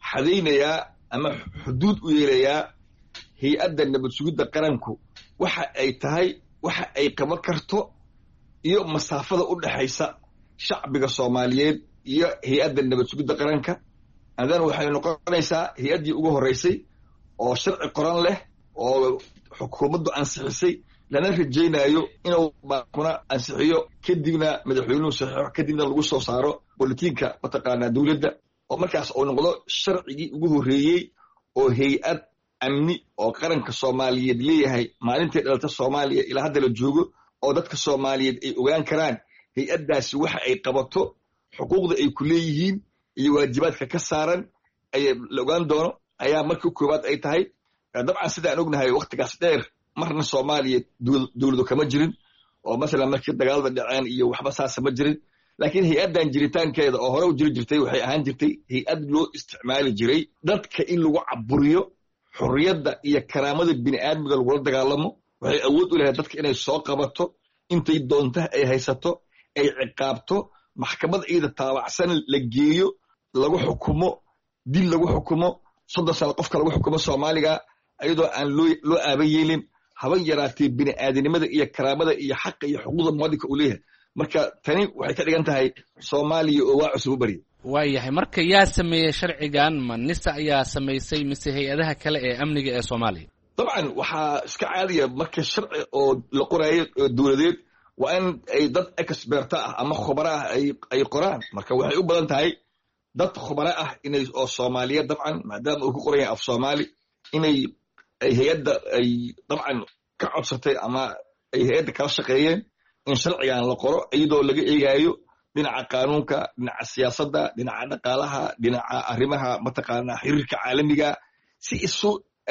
xadaynayaa ama xuduud u yeelayaa hay-adda nabad sugidda qaranku waxa ay tahay waxa ay qaban karto iyo masaafada u dhaxaysa shacbiga soomaaliyeed iyo hay-adda nabad sugidda qaranka. haddana waxay noqonaysaa hay-addii ugu horreysay oo sharci qoran leh oo xukuumaddu ansixisay lana rajaynayo inuu baakuna ansixiyo kadibna madaxweynuhu saxiixo kadibna lagu soo saaro bolitiinka mataqaanaa dowladda oo markaas uu noqdo sharcigii ugu horreeyey oo hay-ad amni oo qaranka soomaaliyeed leeyahay maalintii dhalata soomaaliya ilaa hadda la joogo oo dadka soomaaliyeed ay ogaan karaan hay-addaasi waxa ay qabato xuquuqda ay ku leeyihiin iyo waajibaadka ka saaran ay la ogaan doono ayaa markii koowaad ay tahay. dabcan sida aan ognahay waktigaas dheer marna soomaaliya dowladu kama jirin oo masalan markii dagaalada dhaceen iyo waxba saasa ma jirin, laakiin hay-addan jiritaankeeda oo hore u jiri jirtay waxay ahaan jirtay hay-ad loo isticmaali jiray dadka in lagu caburiyo xorriyadda iyo karaamada bini aadmiga lagula dagaalamo. waxay awood u lahayd dadka inay soo qabato intay doonta ay haysato ay ciqaabto maxkamad ciida taabacsan la geeyo lagu xukumo dil lagu xukumo soddon sano qofka lagu xukumo soomaaliga ayadoo aan loo loo aaba yeelin haban yaraatee bini aadinimada iyo karaamada iyo xaqa iyo xuquuqda muwaadinka uu leeyahay. marka tani waxay ka dhigan tahay soomaaliya oo waa cusub u bari. waayahay marka yaa sameeyey sharcigan ma nisa ayaa samaysay mise hay-adaha kale ee amniga ee soomaaliya? dabcan waxaa iska caadiya marka sharci oo la qoraayo dowladeed waa in ay dad experta ah ama khubara ah ay ay qoraan. marka waxay u badan tahay dad khubara ah inay oo soomaaliyeed dabcan maadaama uu ku qoran yahay af soomaali inay ay hay-adda ay dabcan ka codsatay ama ay hay-adda kala shaqeeyeen in sharcigan la qoro iyadoo laga eegaayo dhinaca qaanuunka, dhinaca siyaasadda, dhinaca dhaqaalaha, dhinaca arrimaha mataqaanaa xiriirka caalamiga si isu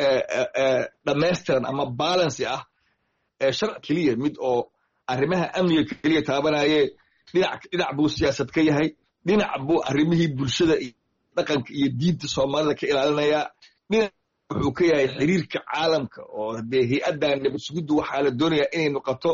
dhammaystiran ama balancy ah ee sharci keliya mid oo arrimaha amniga keliya taabanaye dhinac dhinac buu siyaasad ka yahay, dhinac buu arrimihii bulshada iyo dhaqanka iyo diinta soomaalida ka ilaalinaya, dhinac wuxuu ka yahay xiriirka caalamka oo dee hay-addan nabad sugiddu waxaa la doonayaa inay noqoto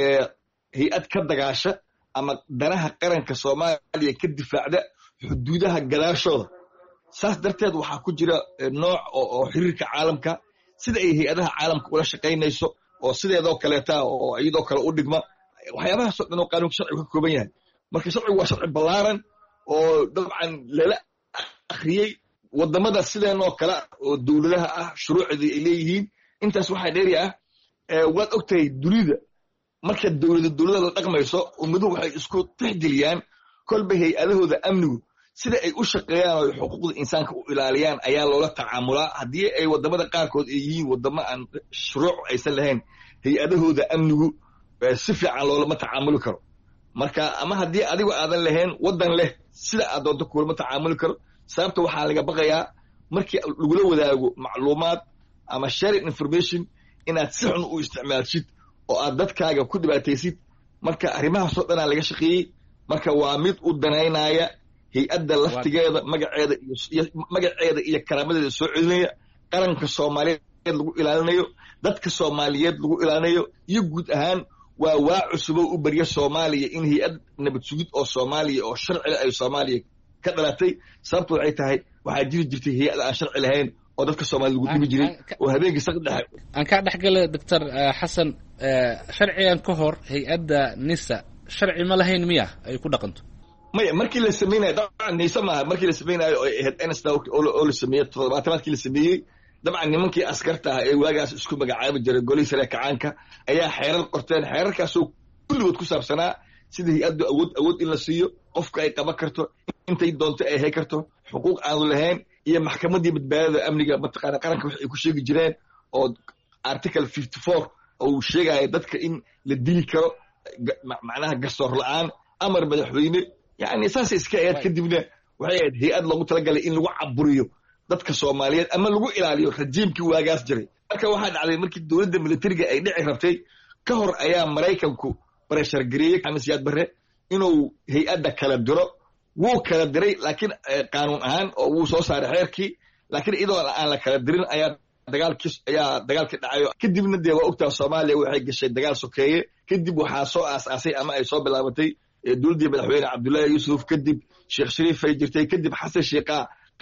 hay-ad ka dagaasha ama danaha qaranka soomaaliya ka difaacda xuduudaha gadaashooda. saas darteed waxaa ku jira nooc oo xiriirka caalamka sida ay hay-adaha caalamka ula shaqaynayso oo sideedoo kaleeta oo iyadoo kale u dhigma waxyaabahaasoo dhan oo qaanuunka sharcigu ka kooban yahay. marka sharcigu waa sharci ballaaran oo dabcan lala akhriyey wadamada sideenoo kale oo dowladaha ah shuruucdii ay leeyihiin. intaas waxaa dheeri ah waad ogtahay dunida marka dowlada dowlada la dhaqmayso ummaduhu waxay isku tixgeliyaan kolba hay-adahooda amnigu sida ay u shaqeeyaan oo xuquuqda insaanka u ilaaliyaan ayaa loola tacaamulaa. haddii ay wadamada qaarkood ay yihiin wadamo aan shuruuc aysan lahayn hay-adahooda amnigu si fiican loolama tacaamuli karo. marka ama haddii adigu aadan lahayn waddan leh sida aad doonto kulama tacaamuli karo. sababta waxaa laga baqayaa markii lagula wadaago macluumaad ama sharing information inaad si xun u isticmaalshid oo aad dadkaaga ku dhibaataysid. marka arrimahaasoo dhanaa laga shaqeeyey. marka waa mid u danaynaya hay-adda laftigeeda magaceeda iyo magaceeda iyo karaamadeeda soo celinaya, qaranka soomaaliyeed lagu ilaalinayo, dadka soomaaliyeed lagu ilaalinayo, iyo guud ahaan waa waa cusubo u barya soomaaliya in hay-ad nabad sugid oo soomaaliya oo sharcile ay soomaaliya ka dhalatay. sababtu waxay tahay waxaa jiri jirtay hay-ad aan sharci lahayn oo dadka soomaaliyed lagu dhimi jiray oo habeenkii saqdhexe. aan kaa dhexgala doctor xasan, sharcigan ka hor hay-adda nisa sharci ma lahayn miya ay ku dhaqanto? maya markii la samaynayo dabcan nisa maaha markii la samaynayo oo ahayd nsda oo la sameeyey toddobaatamaadkii la sameeyey dabcan nimankii askarta ah ee waagaas isku magacaabi jiray golihii sare kacaanka ayaa xeerar qorteen. xeerarkaasoo kulligood ku saabsanaa sida hay-addu awood awood in la siiyo qofka ay qaban karto intay doonto ay hay karto xuquuq aanu lahayn iyo maxkamaddii badbaadada amniga mataqaana qaranka wax ay ku sheegi jireen oo article fifty four oo sheegaya dadka in la dili karo macnaha garsoor la-aan amar madaxweyne yani saasay iska ahayd. kadibna waxay ahayd hay-ad loogu talagalay in lagu caburiyo dadka soomaaliyeed ama lagu ilaaliyo rajiimkii waagaas jiray. marka waxaa dhacday markii dowladda militariga ay dhici rabtay ka hor ayaa maraykanku bareshar gareeyey xamed siyaad barre inuu hay-adda kala diro. wuu kala diray laakiin qaanuun ahaan oo wuu soo saaray xeerkii, laakiin iyadoo aan la kala dirin ayaa dagaalkii ayaa dagaalkii dhacayo. kadibna dee waa ogtaa soomaaliya waxay gashay dagaal sokeeye. kadib waxaa soo aas-aasay ama ay soo bilaabatay dowladdii madaxweyne cabdullaahi yuusuf, kadib sheekh shariif ay jirtay, kadib xasan sheikha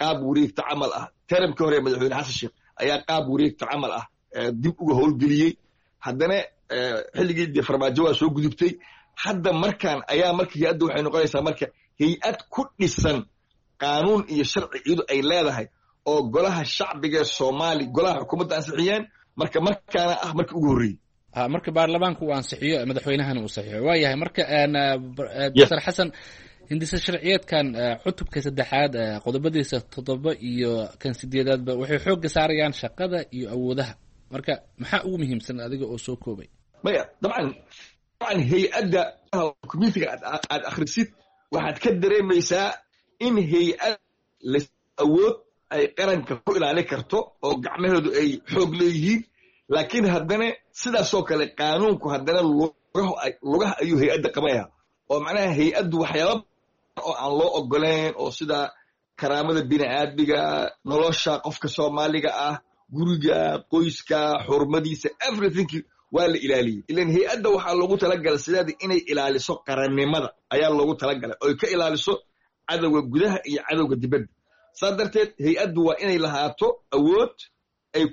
qaab wareegta camal ah termkii hore madaxweyne xasan sheekh ayaa qaab wareegta camal ah dib uga howlgeliyey haddana xilligii dee farmaajo waa soo gudubtay hadda markaan ayaa marka hay-adda waxay noqonaysaa marka hay-ad ku dhisan qaanuun iyo sharci iyadu ay leedahay oo golaha shacbiga ee soomaali golaha xukuumadda ansixiyeen marka markaana ah markii ugu horreeyey marka baarlamaanku uu ansixiyo madaxweynahana uu saxiixo waa yahay marka doctor xasan hindisa sharciyeedkan cutubka saddexaad qodobadiisa toddoba iyo kan sideedaadba waxay xoogga saarayaan shaqada iyo awoodaha marka maxaa ugu muhiimsan adiga oo soo koobay maya dabcan dabcan hay-adda communitiga aad akhrisid waxaad ka dareemaysaa in hay-ad la awood ay qaranka ku ilaalin karto oo gacmaheedu ay xoog leeyihiin laakiin haddana sidaasoo kale qaanuunku haddana lugaha ayuu hay-adda qabaya oo macnaha hay-addu waxyaaba oo aan loo ogolayn oo sida karaamada bini aadmiga nolosha qofka soomaaliga ah guriga qoyska xurmadiisa everything waa la ilaaliyey ilan hay-adda waxaa loogu talagalay sidaadii inay ilaaliso qarannimada ayaa loogu talagalay oy ka ilaaliso cadowga gudaha iyo cadowga dibadda saas darteed hay-addu waa inay lahaato awood ay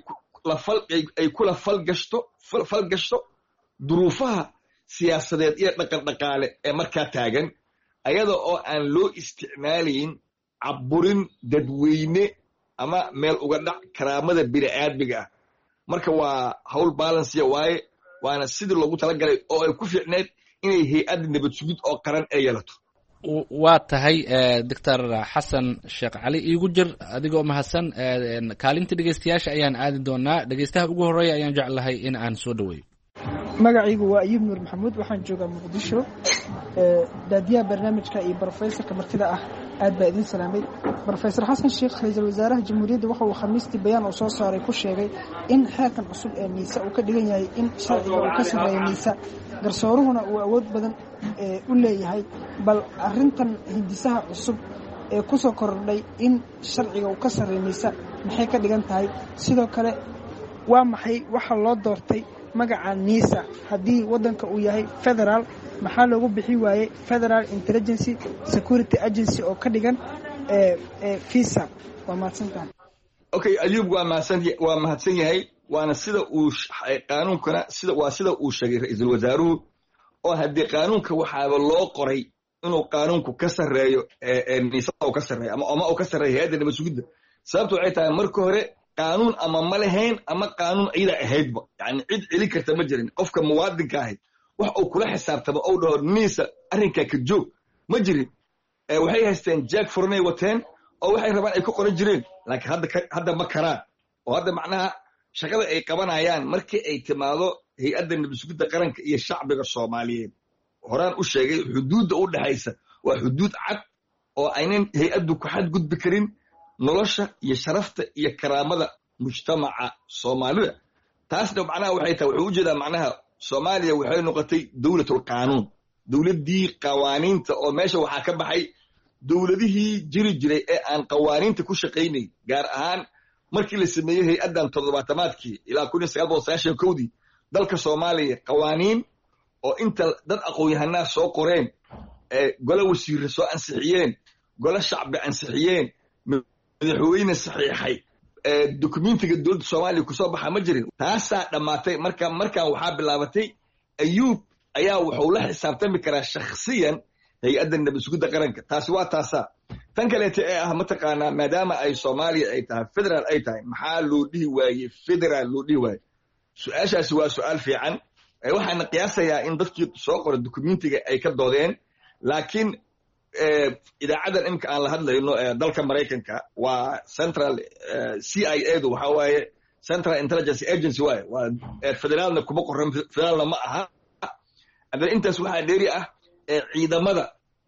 ay kula falgashto falgashto duruufaha siyaasadeed iyo dhaqan dhaqaale ee markaa taagan ayada oo aan loo isticmaalayn caburin dadweyne ama meel uga dhac karaamada bini aadmiga ah marka waa hawl balansiya waaye waana sidii loogu talagalay oo ay ku fiicneed inay hay-adda nabad sugid oo qaran ay yeelato waa tahay doctor xasan sheekh cali iigu jir adigoo mahadsan kaalinta dhegeystayaasha ayaan aadi doonaa dhegeystaha ugu horreeya ayaan jeclahay in aan soo dhaweeyo magacaygu waa ayub nuur maxamuud waxaan joogaa muqdisho daadiyaha barnaamijka iyo brofesorka martida ah aad baa idin salaamay brofesor xasan sheekh ra-iisul wasaaraha jamhuuriyadda waxa uu khamiistii bayaan oo soo saaray ku sheegay in xeerkan cusub ee miisa uu ka dhigan yahay in sharciga uu ka sarreeya miisa garsooruhuna uu awood badan u leeyahay bal arrintan hindisaha cusub ee ku soo kordhay in sharciga uu ka sarreeya miisa maxay ka dhigan tahay sidoo kale waa maxay waxa loo doortay magaca nisa haddii waddanka uu yahay federaal maxaa loogu bixi waayey federal intelligency security agency oo ka dhigan fisa waa mahadsantahay okay ayuub waa mahadsan waa mahadsan yahay waana sida uu qaanuunkana sida waa sida uu sheegay ra-iisul wasaaruhu oo haddii qaanuunka waxaaba loo qoray inuu qaanuunku ka sarreeyo nisa uu ka sarreeyo ama ama uu ka sarreeyo hay-adda nabad sugidda sababtu waxay tahay marka hore qaanuun ama ma lahayn ama qaanuun ciida ahaydba yani cid celin karta ma jirin qofka muwaadinka ahayd wax uu kula xisaabtamo ou dhaho nisa arrinkaa ka joog ma jirin waxay haysteen jack furanay wateen oo waxay rabaan ay ku qoran jireen laakiin hadda hadda ma karaan oo hadda macnaha shaqada ay qabanayaan markii ay timaado hay-adda nabad sugidda qaranka iyo shacbiga soomaaliyeed horaan u sheegay xuduudda u dhexaysa waa xuduud cad oo aynan hay-addu ku xadgudbi karin nolosha iyo sharafta iyo karaamada mujtamaca soomaalida taasna macnaha waxay tahay wuxuu u jeedaa macnaha soomaaliya waxay noqotay dowlatul qaanuun dowladdii qawaaniinta oo meesha waxaa ka baxay dowladihii jiri jiray ee aan qawaaniinta ku shaqaynay gaar ahaan markii la sameeyey hay-addan toddobaatamaadkii ilaa kun iyo sagaal boqol sagaashan kowdii dalka soomaaliya qawaaniin oo inta dad aqoon-yahanaa soo qoreen gole wasiirre soo ansixiyeen gole shacbi ansixiyeen madaxweyne saxiixay dokumentiga dowladda soomaaliya kusoo baxa ma jirin taasaa dhammaatay marka markaan waxaa bilaabatay ayuub ayaa wuxuu la xisaabtami karaa shakhsiyan hay-adda nabad sugidda qaranka taasi waa taasaa tan kaleeta ee ah mataqaanaa maadaama ay soomaaliya ay tahay federaal ay tahay maxaa loo dhihi waaye federaal loo dhihi waaye su-aashaasi waa su-aal fiican waxaana qiyaasayaa in dadkii soo qoray dokumentiga ay ka doodeen laakiin idaacadan imika aan la hadlayno ee dalka maraykanka waa central c i a du waxaa waaye central intelligence agency waaye waa federaalna kuma qoran federaalna ma aha haddana intaas waxaa dheeri ah ciidamada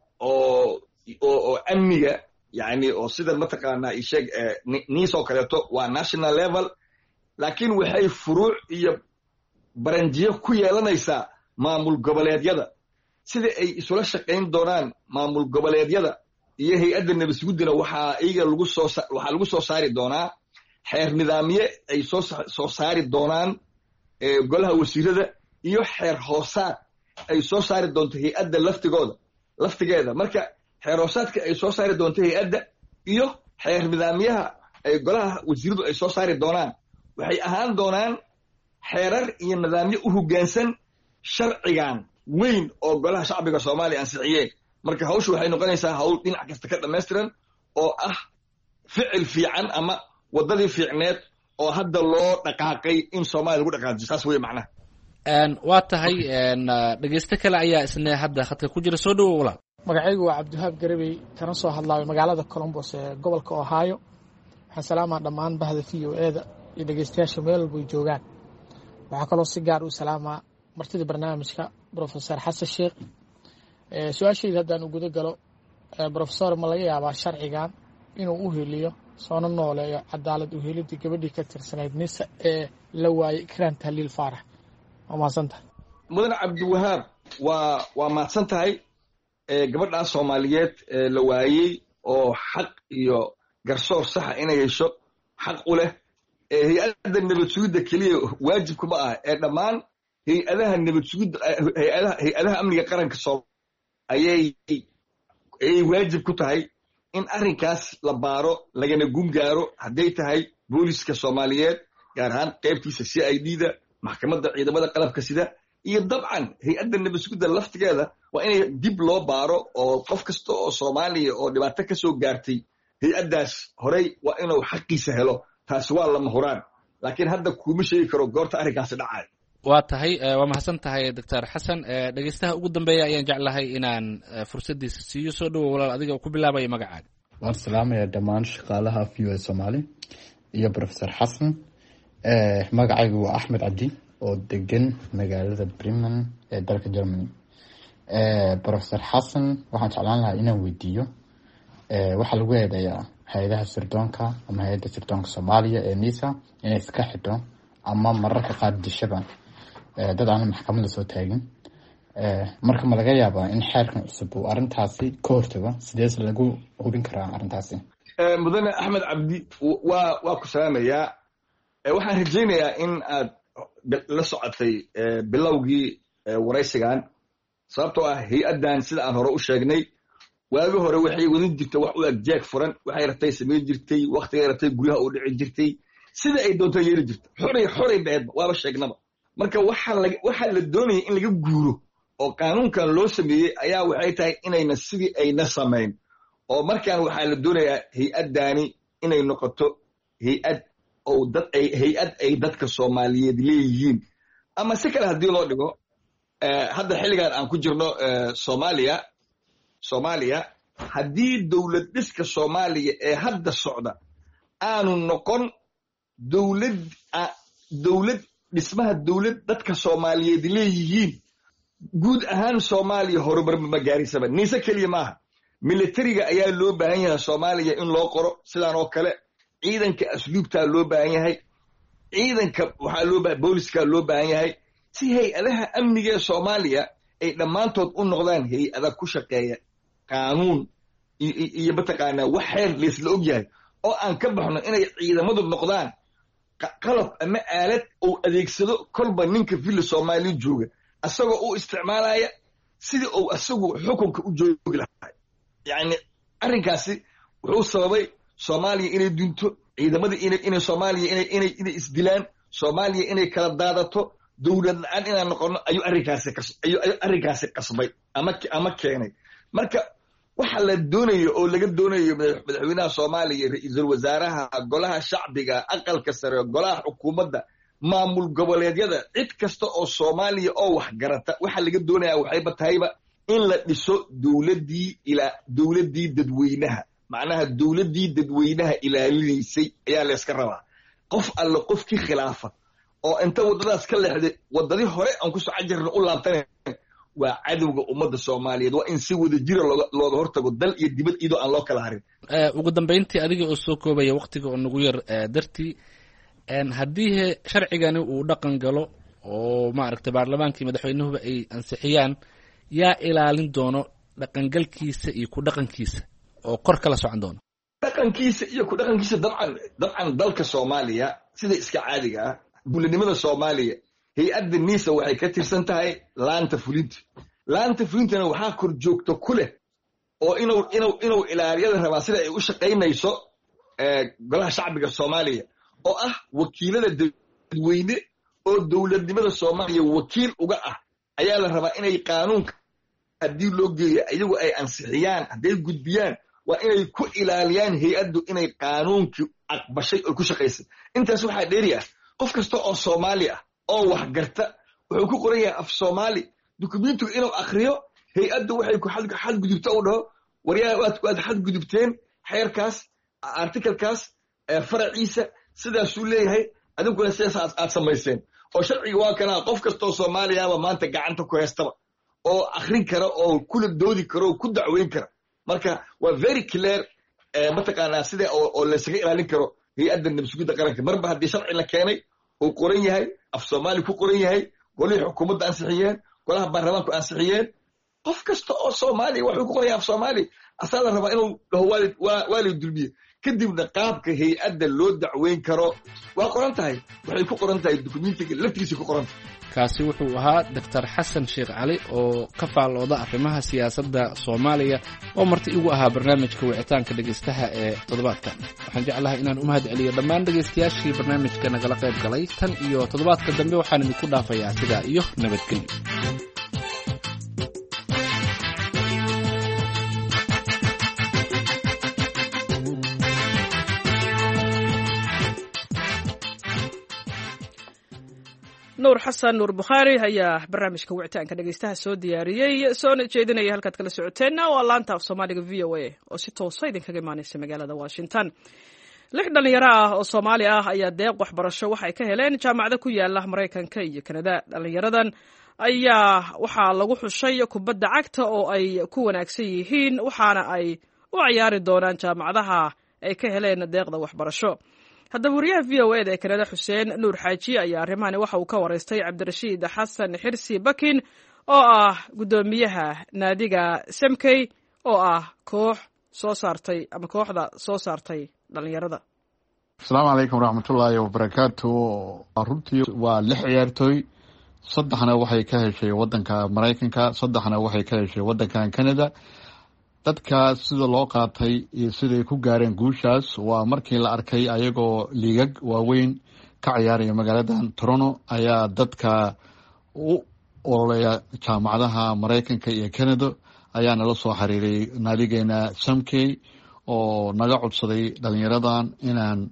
oo oo amniga yani oo sida mataqaanaa isheeg niisoo kaleeto waa national level laakiin waxay furuuc iyo baranjiyo ku yeelanaysaa maamul goboleedyada sida ay isula shaqayn doonaan maamul goboleedyada iyo hay-adda nabad suguddina waxaa iyaga lagu soo waxaa lagu soo saari doonaa xeer nidaamye ay soo soo saari doonaan golaha wasiirada iyo xeer hoosaad ay soo saari doonto hay-adda laftigooda laftigeeda marka xeer hoosaadka ay soo saari doonto hay-adda iyo xeer nidaamyaha ay golaha wasiiradu ay soo saari doonaan waxay ahaan doonaan xeerar iyo nidaamyo u hoggaansan sharcigan weyn oo golaha shacbiga soomaaliya ansixiyeen marka hawshu waxay noqonaysaa hawl dhinac kasta ka dhammaystiran oo ah ficil fiican ama waddadii fiicneed oo hadda loo dhaqaaqay in soomaaliya lagu dhaqaajiyo saas weeye macnaha waa tahay dhegeysto kale ayaa isna hadda khadka ku jira soo dhawow walaal magacaygu waa cabdiwahaab garabey kana soo hadlaayo magaalada colombos ee gobolka ohio waxaan salaamaa dhammaan bahda v o e da iyo dhegeystayaasha meel walbay joogaan waxaa kaloo si gaar u salaamaa martida barnaamijka brofesor xasan sheekh su-aashayda haddaan u guda galo brofesor ma laga yaabaa sharcigan inuu u heliyo soona nooleeyo cadaalad u helidii gabadhii ka tirsanayd nisa ee la waayey ikraan tahliil faarax waa mahadsan tahay mudane cabdiwahaab waa waa mahadsan tahay gabadhaas soomaaliyeed la waayey oo xaq iyo garsoor saxa inay hesho xaq u leh hay-adda nabad sugidda keliya waajibkuma ah ee dhammaan hay-adaha nabad sugidda hay-adaha hay-adaha amniga qaranka soo ayay ayay waajib ku tahay in arrinkaas la baaro lagana gungaaro hadday tahay booliska soomaaliyeed gaar ahaan qaybtiisa c i d da maxkamadda ciidamada qalabka sida iyo dabcan hay-adda nabad sugidda laftigeeda waa inay dib loo baaro oo qof kasta oo soomaaliya oo dhibaato ka soo gaartay hay-addaas horey waa inuu xaqiisa helo taasi waa lama huraan laakiin hadda kuma sheegi karo goorta arrinkaasi dhacay waa tahay waa mahadsan tahay doctor xasan dhegeystaha ugu dambeeya ayaan jeclahay inaan fursaddiisa siiyo soo dhawow walaal adiga ku bilaabaya magacaaga waan salaamaya dhammaan shaqaalaha v o a soomaali iyo professor xasan magacaygu waa axmed cabdi oo degan magaalada bremen ee dalka germany professor xasan waxaan jeclaan lahaa inaan weydiiyo waxaa lagu eedeeyaa hay-adaha sirdoonka ama hay-adda sirdoonka soomaaliya ee nisa inay iska xidho ama mararka qaar dishaba dad aan maxkamadda soo taagin marka ma laga yaabaa in xeerkan cusub uu arrintaasi ka hortago sidees lagu hubin karaa arrintaasi mudane axmed cabdi waa waa ku salaamayaa waxaan rajaynayaa in aad la socotay bilowgii waraysigan sababtoo ah hay-addan sida aan hore u sheegnay waagi hore waxay wadin jirtay wax u eg jeeg furan waxay ratay samayn jirtay waktigay ratay guryaha u dhici jirtay sida ay doonto yeeli jirta xoray xoray beedba waaba sheegnaba marka waxaa la waxaa la doonaya in laga guuro oo qaanuunkan loo sameeyey ayaa waxay tahay inayna sidii ayna samayn oo markaan waxaa la doonayaa hay-addani inay noqoto hay-ad oo dad ay hay-ad ay dadka soomaaliyeed leeyihiin ama si kale haddii loo dhigo hadda xilligan aan ku jirno soomaaliya soomaaliya haddii dowlad dhiska soomaaliya ee hadda socda aanu noqon dowlad dowlad dhismaha dowlad dadka soomaaliyeed leeyihiin guud ahaan soomaaliya horumar ma gaarisaba niise keliya maaha militariga ayaa loo baahan yahay soomaaliya in loo qoro sidaan oo kale ciidanka asluubtaa loo baahan yahay ciidanka waxaa loo baa booliska loo baahan yahay si hay-adaha amniga ee soomaaliya ay dhammaantood u noqdaan hay-ada ku shaqeeya qaanuun iyo mataqaanaa wax xeer laysla og yahay oo aan ka baxno inay ciidamadu noqdaan qalab ama aalad uu adeegsado kolba ninka villa soomaaliya jooga asagoo u isticmaalaya sidii uu asagu xukunka u joogi lahaa yacni arrinkaasi wuxuu sababay soomaaliya inay dunto ciidamada inay inay soomaaliya inay inay inay isdilaan soomaaliya inay kala daadato dowlad la-aan inaan noqono ayuu arrinkaasi kas ayuu arrinkaasi qasbay ama ama keenay marka waxa la doonayo oo laga doonayo madaxweynaha soomaaliya ra-iisul wasaaraha golaha shacbiga aqalka sare golaha xukuumadda maamul goboleedyada cid kasta oo soomaaliya oo wax garata waxa laga doonayaa waxayba tahayba in la dhiso dowladdii ilaa dowladdii dadweynaha macnaha dowladdii dadweynaha ilaalinaysay ayaa la iska rabaa qof alle qofkii khilaafa oo inta waddadaas ka leexday waddadii hore aan ku socon jirna u laabtanayn waa cadowga ummadda soomaaliyeed waa in si wada jira looga looga hortago dal iyo dibad iyadoo aan loo kala harin ugu dambeyntii adiga oo soo koobaya waktiga oo nagu yar dartii haddii sharcigani uu dhaqan galo oo maaragtay baarlamaankii madaxweynuhuba ay ansixiyaan yaa ilaalin doono dhaqangalkiisa iyo ku dhaqankiisa oo kor kala socon doono dhaqankiisa iyo ku dhaqankiisa dabcan dabcan dalka soomaaliya sida iska caadiga ah buulinimada soomaaliya hay-adda nisa waxay ka tirsan tahay laanta fulinta laanta fulintana waxaa kor joogto ku leh oo inuu inuu inuu ilaaliyada rabaa sida ay u shaqaynayso golaha shacbiga soomaaliya oo ah wakiilada dadweyne oo dowladnimada soomaaliya wakiil uga ah ayaa la rabaa inay qaanuunka haddii loo geeyo iyagu ay ansixiyaan hadday gudbiyaan waa inay ku ilaaliyaan hay-addu inay qaanuunkii aqbashay oo ku shaqaysay intaas waxaa dheeri ah qof kasta oo soomaali ah oo wax garta wuxuu ku qoran yahay af soomaali dukumentigu inuu akriyo hay-addu waxay ku xadgudubta u dhaho waryaa waad xadgudubteen xeerkaas articalkaas faraciisa sidaasuu leeyahay adinkuna sidaas aad samayseen oo sharciga waa kanaa qof kastoo soomaaliyaaba maanta gacanta ku heystaba oo akrin kara oo kula doodi kara oo ku dacweyn kara marka waa very clear mataqaanaa sida oo laysaga ilaalin karo hay-adda nabadgelyada qaranka marba haddii sharci la keenay uu qoran yahay af soomaali ku qoran yahay golihii xukuumadda ansixiyeen golaha baarlamaanku ansixiyeen qof kasta oo soomaaliya waxuu ku qoran yahay af soomaali asaa la rabaa inuu dhaho waa lay dulmiye kadibna qaabka hay-adda loo dacweyn karo waa qoran tahay waxay ku qoran tahay dukumentiga laftigiisa ku qoran tahay kaasi wuxuu ahaa doctor xasan sheekh cali oo ka faallooda arrimaha siyaasadda soomaaliya oo marti igu ahaa barnaamijka wicitaanka dhegaystaha ee toddobaadkan waxaan jeclahay inaan u mahad celiyo dhammaan dhegaystayaashii barnaamijka nagala qayb galay tan iyo toddobaadka dambe waxaan idinku dhaafayaa sidaa iyo nabadgelyo. nuur xasan nuur bukhaari ayaa barnaamijka wicitaanka dhegaystaha soo diyaariyey soona jeedinaya halkaad kala socoteenna waa laanta af soomaaliga v o a oo si toosa idinkaga imaanaysa magaalada washington. lix dhalinyaro ah oo soomaali ah ayaa deeq waxbarasho waxay ka heleen jaamacado ku yaala maraykanka iyo kanada. dhalinyaradan ayaa waxaa lagu xushay kubadda cagta oo ay ku wanaagsan yihiin waxaana ay u ciyaari doonaan jaamacadaha ay ka heleen deeqda waxbarasho. haddaba wariyaha v o eda ee kanada xuseen nuur xaaji ayaa arrimahani waxa uu ka waraystay cabdirashiid xasan xirsi bakin oo ah guddoomiyaha naadiga semkey oo ah koox soo saartay ama kooxda soo saartay dhalinyarada. asalaamu calaykum waraxmatullaahi wabarakaatu. runtii waa lix ciyaartooy, saddexna waxay ka heshay waddanka maraykanka, saddexna waxay ka heshay waddankan canada. dadka sida loo qaatay iyo siday ku gaareen guushaas waa markii la arkay ayagoo liigag waaweyn ka ciyaaraya magaaladan Toronto ayaa dadka u ololeeya jaamacadaha maraykanka iyo canada ayaa nala soo xiriiray naadigeena Samkey oo naga codsaday dhalinyaradan inaan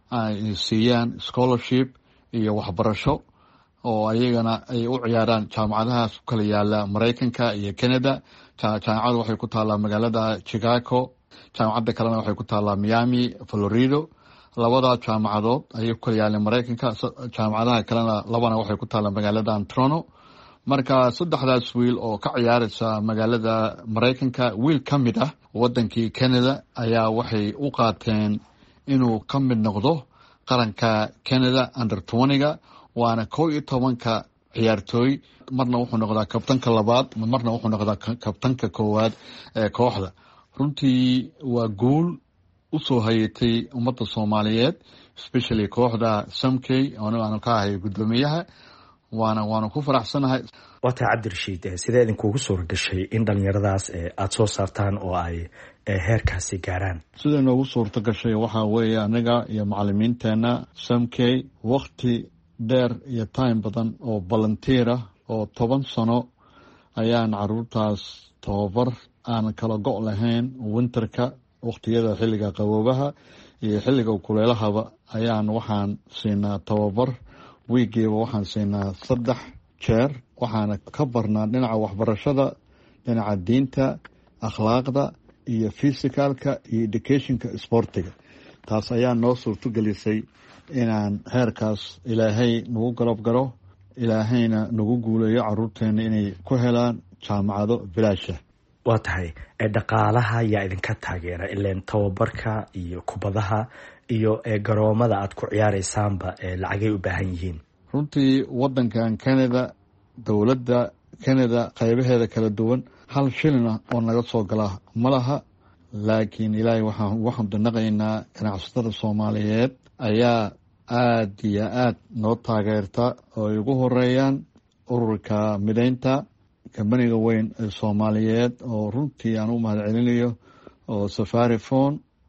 siiyaan scholarship iyo waxbarasho oo ayagana ay u ciyaaraan jaamacadahaas ku kala yaala maraykanka iyo canada. jaamacadda waxay ku taallaa magaalada Chicago, jaamacadda kalena waxay ku taallaa Miami, Florida. labada jaamacadood ayay ku kala yaaleen maraykanka, jaamacadaha kalena labana waxay ku taallaa magaaladan Toronto. marka saddexdaas wiil oo ka ciyaaraysa magaalada maraykanka, wiil ka mid ah wadankii canada ayaa waxay u qaateen inuu ka mid noqdo qaranka canada under twenty-ga, waana kow iyo tobanka ciyaartooy. marna wuxuu noqdaa kabtanka labaad, marna wuxuu noqdaa kabtanka koowaad ee kooxda. runtii waa guul u soo hayatay ummadda Soomaaliyeed, especially kooxda Samkey oo aanu ka ahay guddoomiyaha, waana waanu ku faraxsanahay. wata cabdirashiid, sidee idinkugu soo gashay in dhalinyaradaas aad soo saartaan oo ay heerkaasi gaaraan? sida noogu suurto gashay waxaa weeye anaga iyo macalimiinteena Samkey waqti dheer iyo time badan oo volunteer ah oo toban sano ayaan caruurtaas tababar aan kala go' lahayn winterka waqtiyada xilliga qaboobaha iyo xilliga kuleelahaba ayaan waxaan siinaa tababar. wiigiiba waxaan siinaa saddex jeer, waxaana ka barnaa dhinaca waxbarashada, dhinaca diinta, akhlaaqda iyo physicalka iyo educationka sportiga. taas ayaa noo suurto gelisay inaan heerkaas ilaahay nagu garab garo, ilaahayna nagu guuleeyo caruurteena inay ku helaan jaamacado bilaasha. waa tahay dhaqaalaha yaa idinka taageera ileen tababarka iyo kubadaha iyo garoomada aad ku ciyaaraysaanba lacagay u baahan yihiin? runtii wadankan canada, dowladda canada qaybaheeda kala duwan hal shilin ah oo naga soo gala ma laha, laakiin ilaahay waxaan ugu xamdinaqaynaa ganacsatada Soomaaliyeed ayaa aad iyo aad noo taageerta oo ay ugu horeeyaan ururka mideynta kambaniga weyn ee Soomaaliyeed oo runtii aan u mahad celinayo oo Safaricom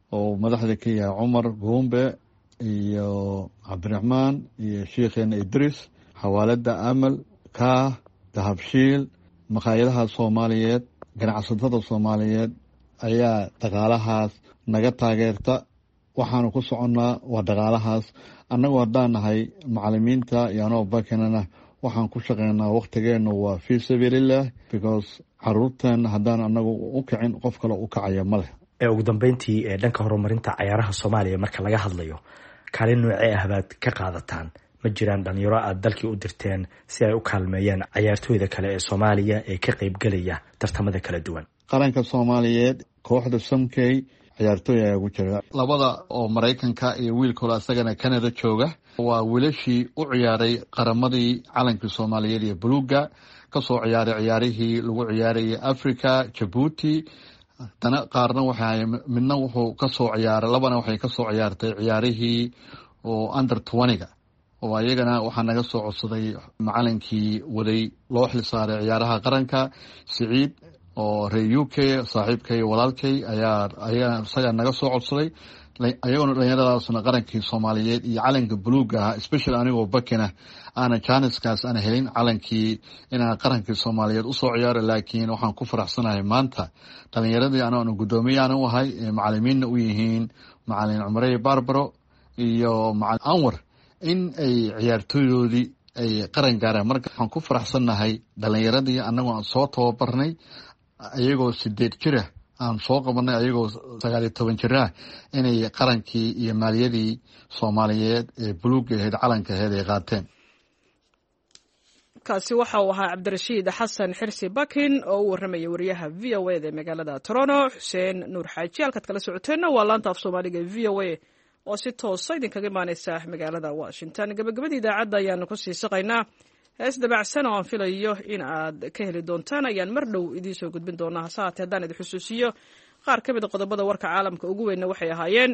oo madaxda ka yahay cumar guumbe iyo cabdiraxmaan iyo sheikheena idris xawaalada amal kaah dahabshiil maqaayadaha soomaaliyeed ganacsatada soomaaliyeed ayaa dhaqaalahaas naga taageerta waxaanu ku soconnaa waa dhaqaalahaas annagu haddaan nahay macalimiinta iyo anoo bakinana waxaan ku shaqeynaa waktigeenu waa fii sabiililah because caruurteena haddaan anagu u kicin qof kale u kacaya ma leh. ugu dambeyntii dhanka horumarinta cayaaraha soomaaliya marka laga hadlayo kaalin noocee ah baad ka qaadataan? ma jiraan dhalinyaro aad dalkii u dirteen si ay u kaalmeeyaan cayaartooyda kale ee soomaaliya ee ka qaybgelaya tartamada kala duwan? qaranka soomaaliyeed kooxda samkey ciyaartooy ayaa ugu jira, labada oo maraykanka iyo wiilkooda isagana canada jooga waa wiilashii u ciyaaray qaramadii calankii soomaaliyeed iyo buluuga kasoo ciyaaray ciyaarihii lagu ciyaarayay africa jabuuti dana qaarna waxay midna wuxuu kasoo ciyaaray labana waxay kasoo ciyaartay ciyaarihii oo under twenty-ga oo ayagana waxaa naga soo codsaday macalinkii waday loo xilsaaray ciyaaraha qaranka Siciid oo reer U K saaxiibkay walaalkay ayaa ayaa isaga naga soo codsaday ayagoo dhalinyaradaasna qarankii Soomaaliyeed iyo calanka buluuga especially anigoo bakina ana janiskaas ana helin calankii inaan qarankii Soomaaliyeed u soo ciyaaro laakiin waxaan ku faraxsanahay maanta dhalinyaradii anoo gudoomiyaan u ahay macallimiinna u yihiin macallin Cumar Barbaro iyo macallin Anwar in ay ciyaartooydoodii ay qaran gaaraan. marka waxaan ku faraxsanahay dhalinyaradii anagoo aan soo tababarnay ayagoo sideed jir ah aan soo qabanay ayagoo sagaal iyo toban jir ah inay qarankii iyo maaliyadii Soomaaliyeed ee buluuga ahayd calanka ahayd ay qaateen. kaasi waxa uu ahaa Cabdirashiid Xasan Xirsi Bakin oo u warramaya wariyaha V O A ee magaalada Toronto. Xuseen Nuur Xaaji halkaad kala socoteena waa laanta af Soomaaliga V O A oo si toos ah idinkaga imaaneysa magaalada Washington. gabagabada idaacadda ayaanu ku sii saqaynaa hees dabacsan oo aan filayo in aad ka heli doontaan ayaan mar dhow idiin soo gudbin doonaa. hase haatee haddaan idin xusuusiyo qaar ka mid a qodobada warka caalamka ugu weynna waxay ahaayeen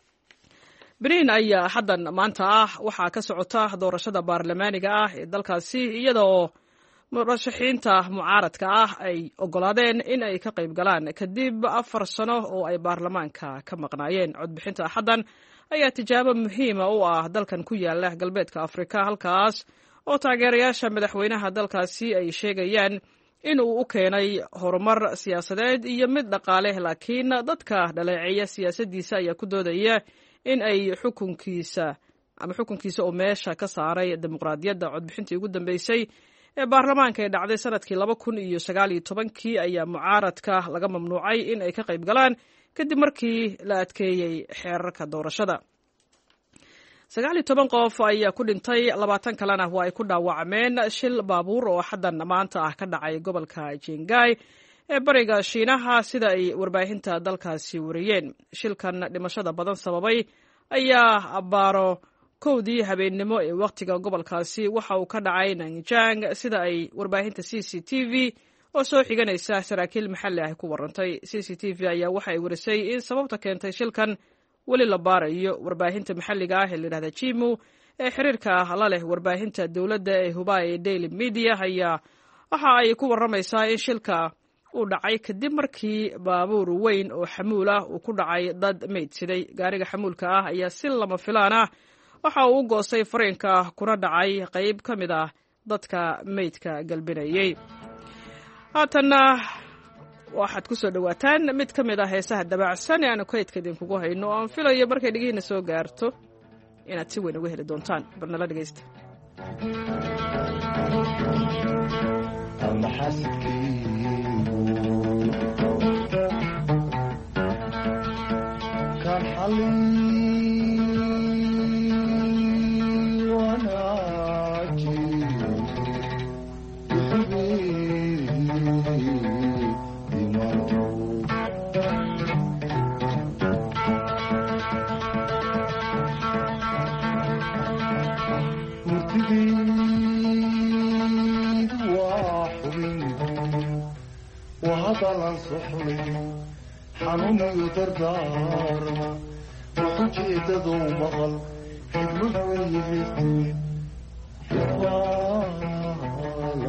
Benin ayaa xaddan maanta ah waxaa ka socota doorashada baarlamaaniga ah ee dalkaasi iyadoo murashaxiinta mucaaradka ah ay ogolaadeen in ay ka qayb galaan kadib afar sano oo ay baarlamaanka ka maqnaayeen. codbixinta xaddan ayaa tijaabo muhiima u ah dalkan ku yaala galbeedka Afrika halkaas oo taageerayaasha madaxweynaha dalkaasi ay sheegayaan in uu u keenay horumar siyaasadeed iyo mid dhaqaale laakiin dadka dhaleeceeya siyaasaddiisa ayaa ku doodaya in ay xukunkiisa ama xukunkiisa oo meesha ka saaray dimuqraadiyadda. codbixintii ugu dambeysay ee baarlamaanka ee dhacday sanadkii laba kun iyo sagaal iyo tobankii ayaa mucaaradka laga mamnuucay in ay ka qayb galaan kadib markii la adkeeyey xeerarka doorashada. sagaal iyo toban qof ayaa ku dhintay labaatan kalena waa ay ku dhaawacmeen shil baabuur oo xaddan maanta ah ka dhacay gobolka Jingai ee bariga Shiinaha sida ay warbaahinta dalkaasi wariyeen. shilkan dhimashada badan sababay ayaa abaaro kowdii habeennimo ee waqtiga gobolkaasi waxa uu ka dhacay Nanjing sida ay warbaahinta C C T V oo soo xiganaysa saraakiil maxalli ah ku warantay. C C T V ayaa waxa ay warisay in sababta keentay shilkan weli la baarayo. warbaahinta maxalliga ah ee la yidhahda Jimu ee xiriirka la leh warbaahinta dowladda ee Hubei Daily Media ayaa waxa ay ku waramaysaa in shilka uu dhacay kadib markii baabuur weyn oo xamuul ah uu ku dhacay dad meydsiday. gaariga xamuulka ah ayaa si lama filaan ah waxa uu u goostay fariinka kuna dhacay qayb ka mid ah dadka meydka galbinayay. haatanna waxaad ku soo dhawaataan mid ka mid ah heesaha dabacsan ee aanu kaydka idinkugu hayno oo aan filayo markay dhigihiina soo gaarto inaad si weyn uga heli doontaan. barnala dhegeysta. xanuuniyo dardaarma ujeedadou maqal xidmad weeye heestiye xifaala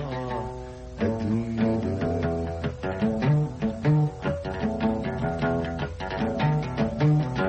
adduunyada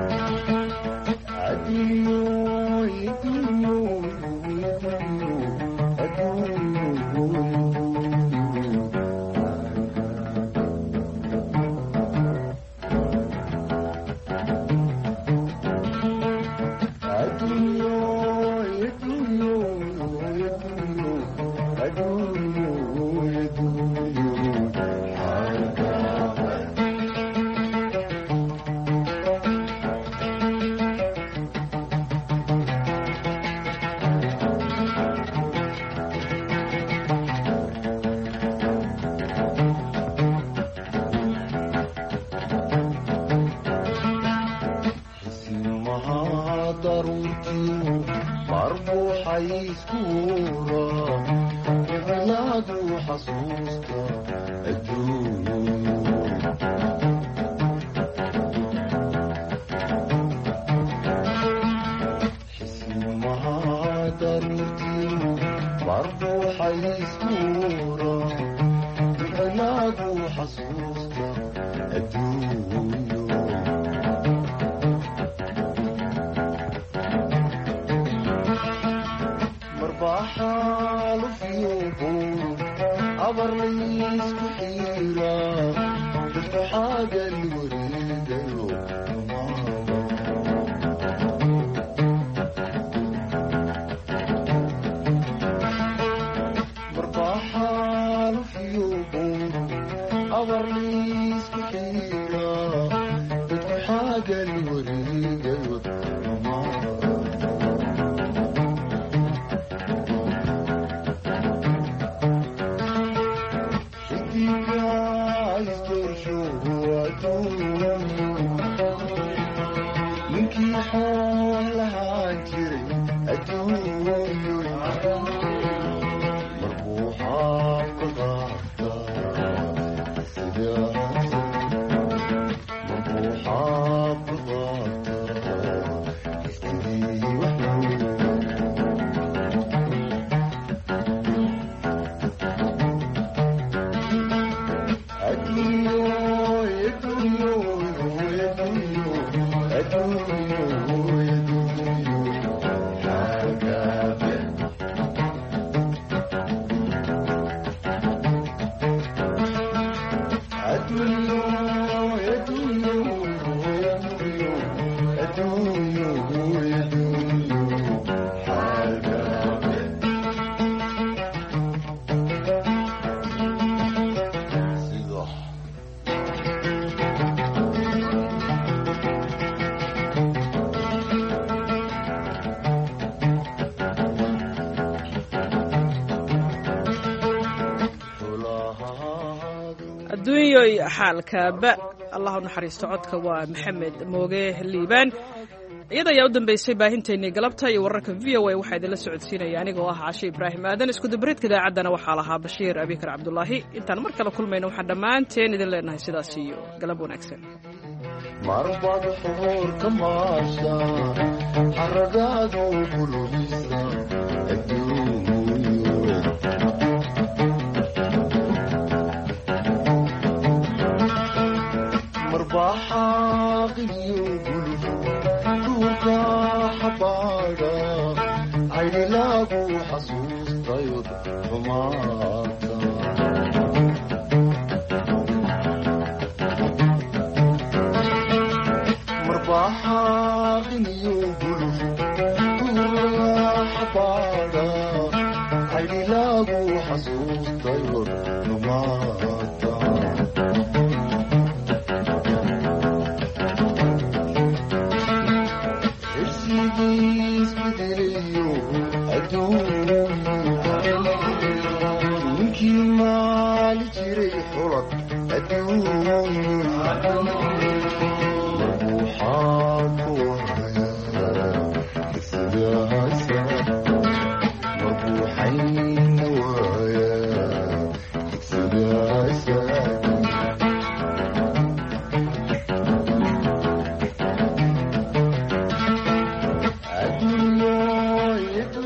marbuuxayskuura iclaadu xasuusta adduunyo xisimaha darirtiinu marbuuxayskuura iclaadu xasuusta adduunyo marbaxaalufyubuur abarlaysku xiira dadku xaagan wareegayo marbaxaalufyubuur abarlaysku xiira dadku xaagan wareegayo ninkii xool lahaan jiray adduunyo marbuu xaabka qaata sidaa marbuu xaabka qaata istigii adduunyoy xaalkaaba allah u naxariisto codka waa maxamed mooge liibaan iyada ayaa u dambeysay baahinteennii galabta iyo wararka v o a waxaa idinla socodsiinaya anigoo ah cashe ibraahim aadan iskudabareedka idaacaddana waxaa lahaa bashiir abikar cabdulaahi intaan mar kale kulmayna waxaan dhammaanteen idin leenahay sidaas iyo galab wanaagsan marbad xoor ka maasha xaragaadu bulubisa adduunyo marbaxaaqiyo bulub duurka xabaadha caydhilaagu xasuustayo xumaata marbaxaaqiyo bulub duurka xabaadha caydhilaagu xasuustayo xumaata ninkii maali jiray xulad adduunyo marbuuxaad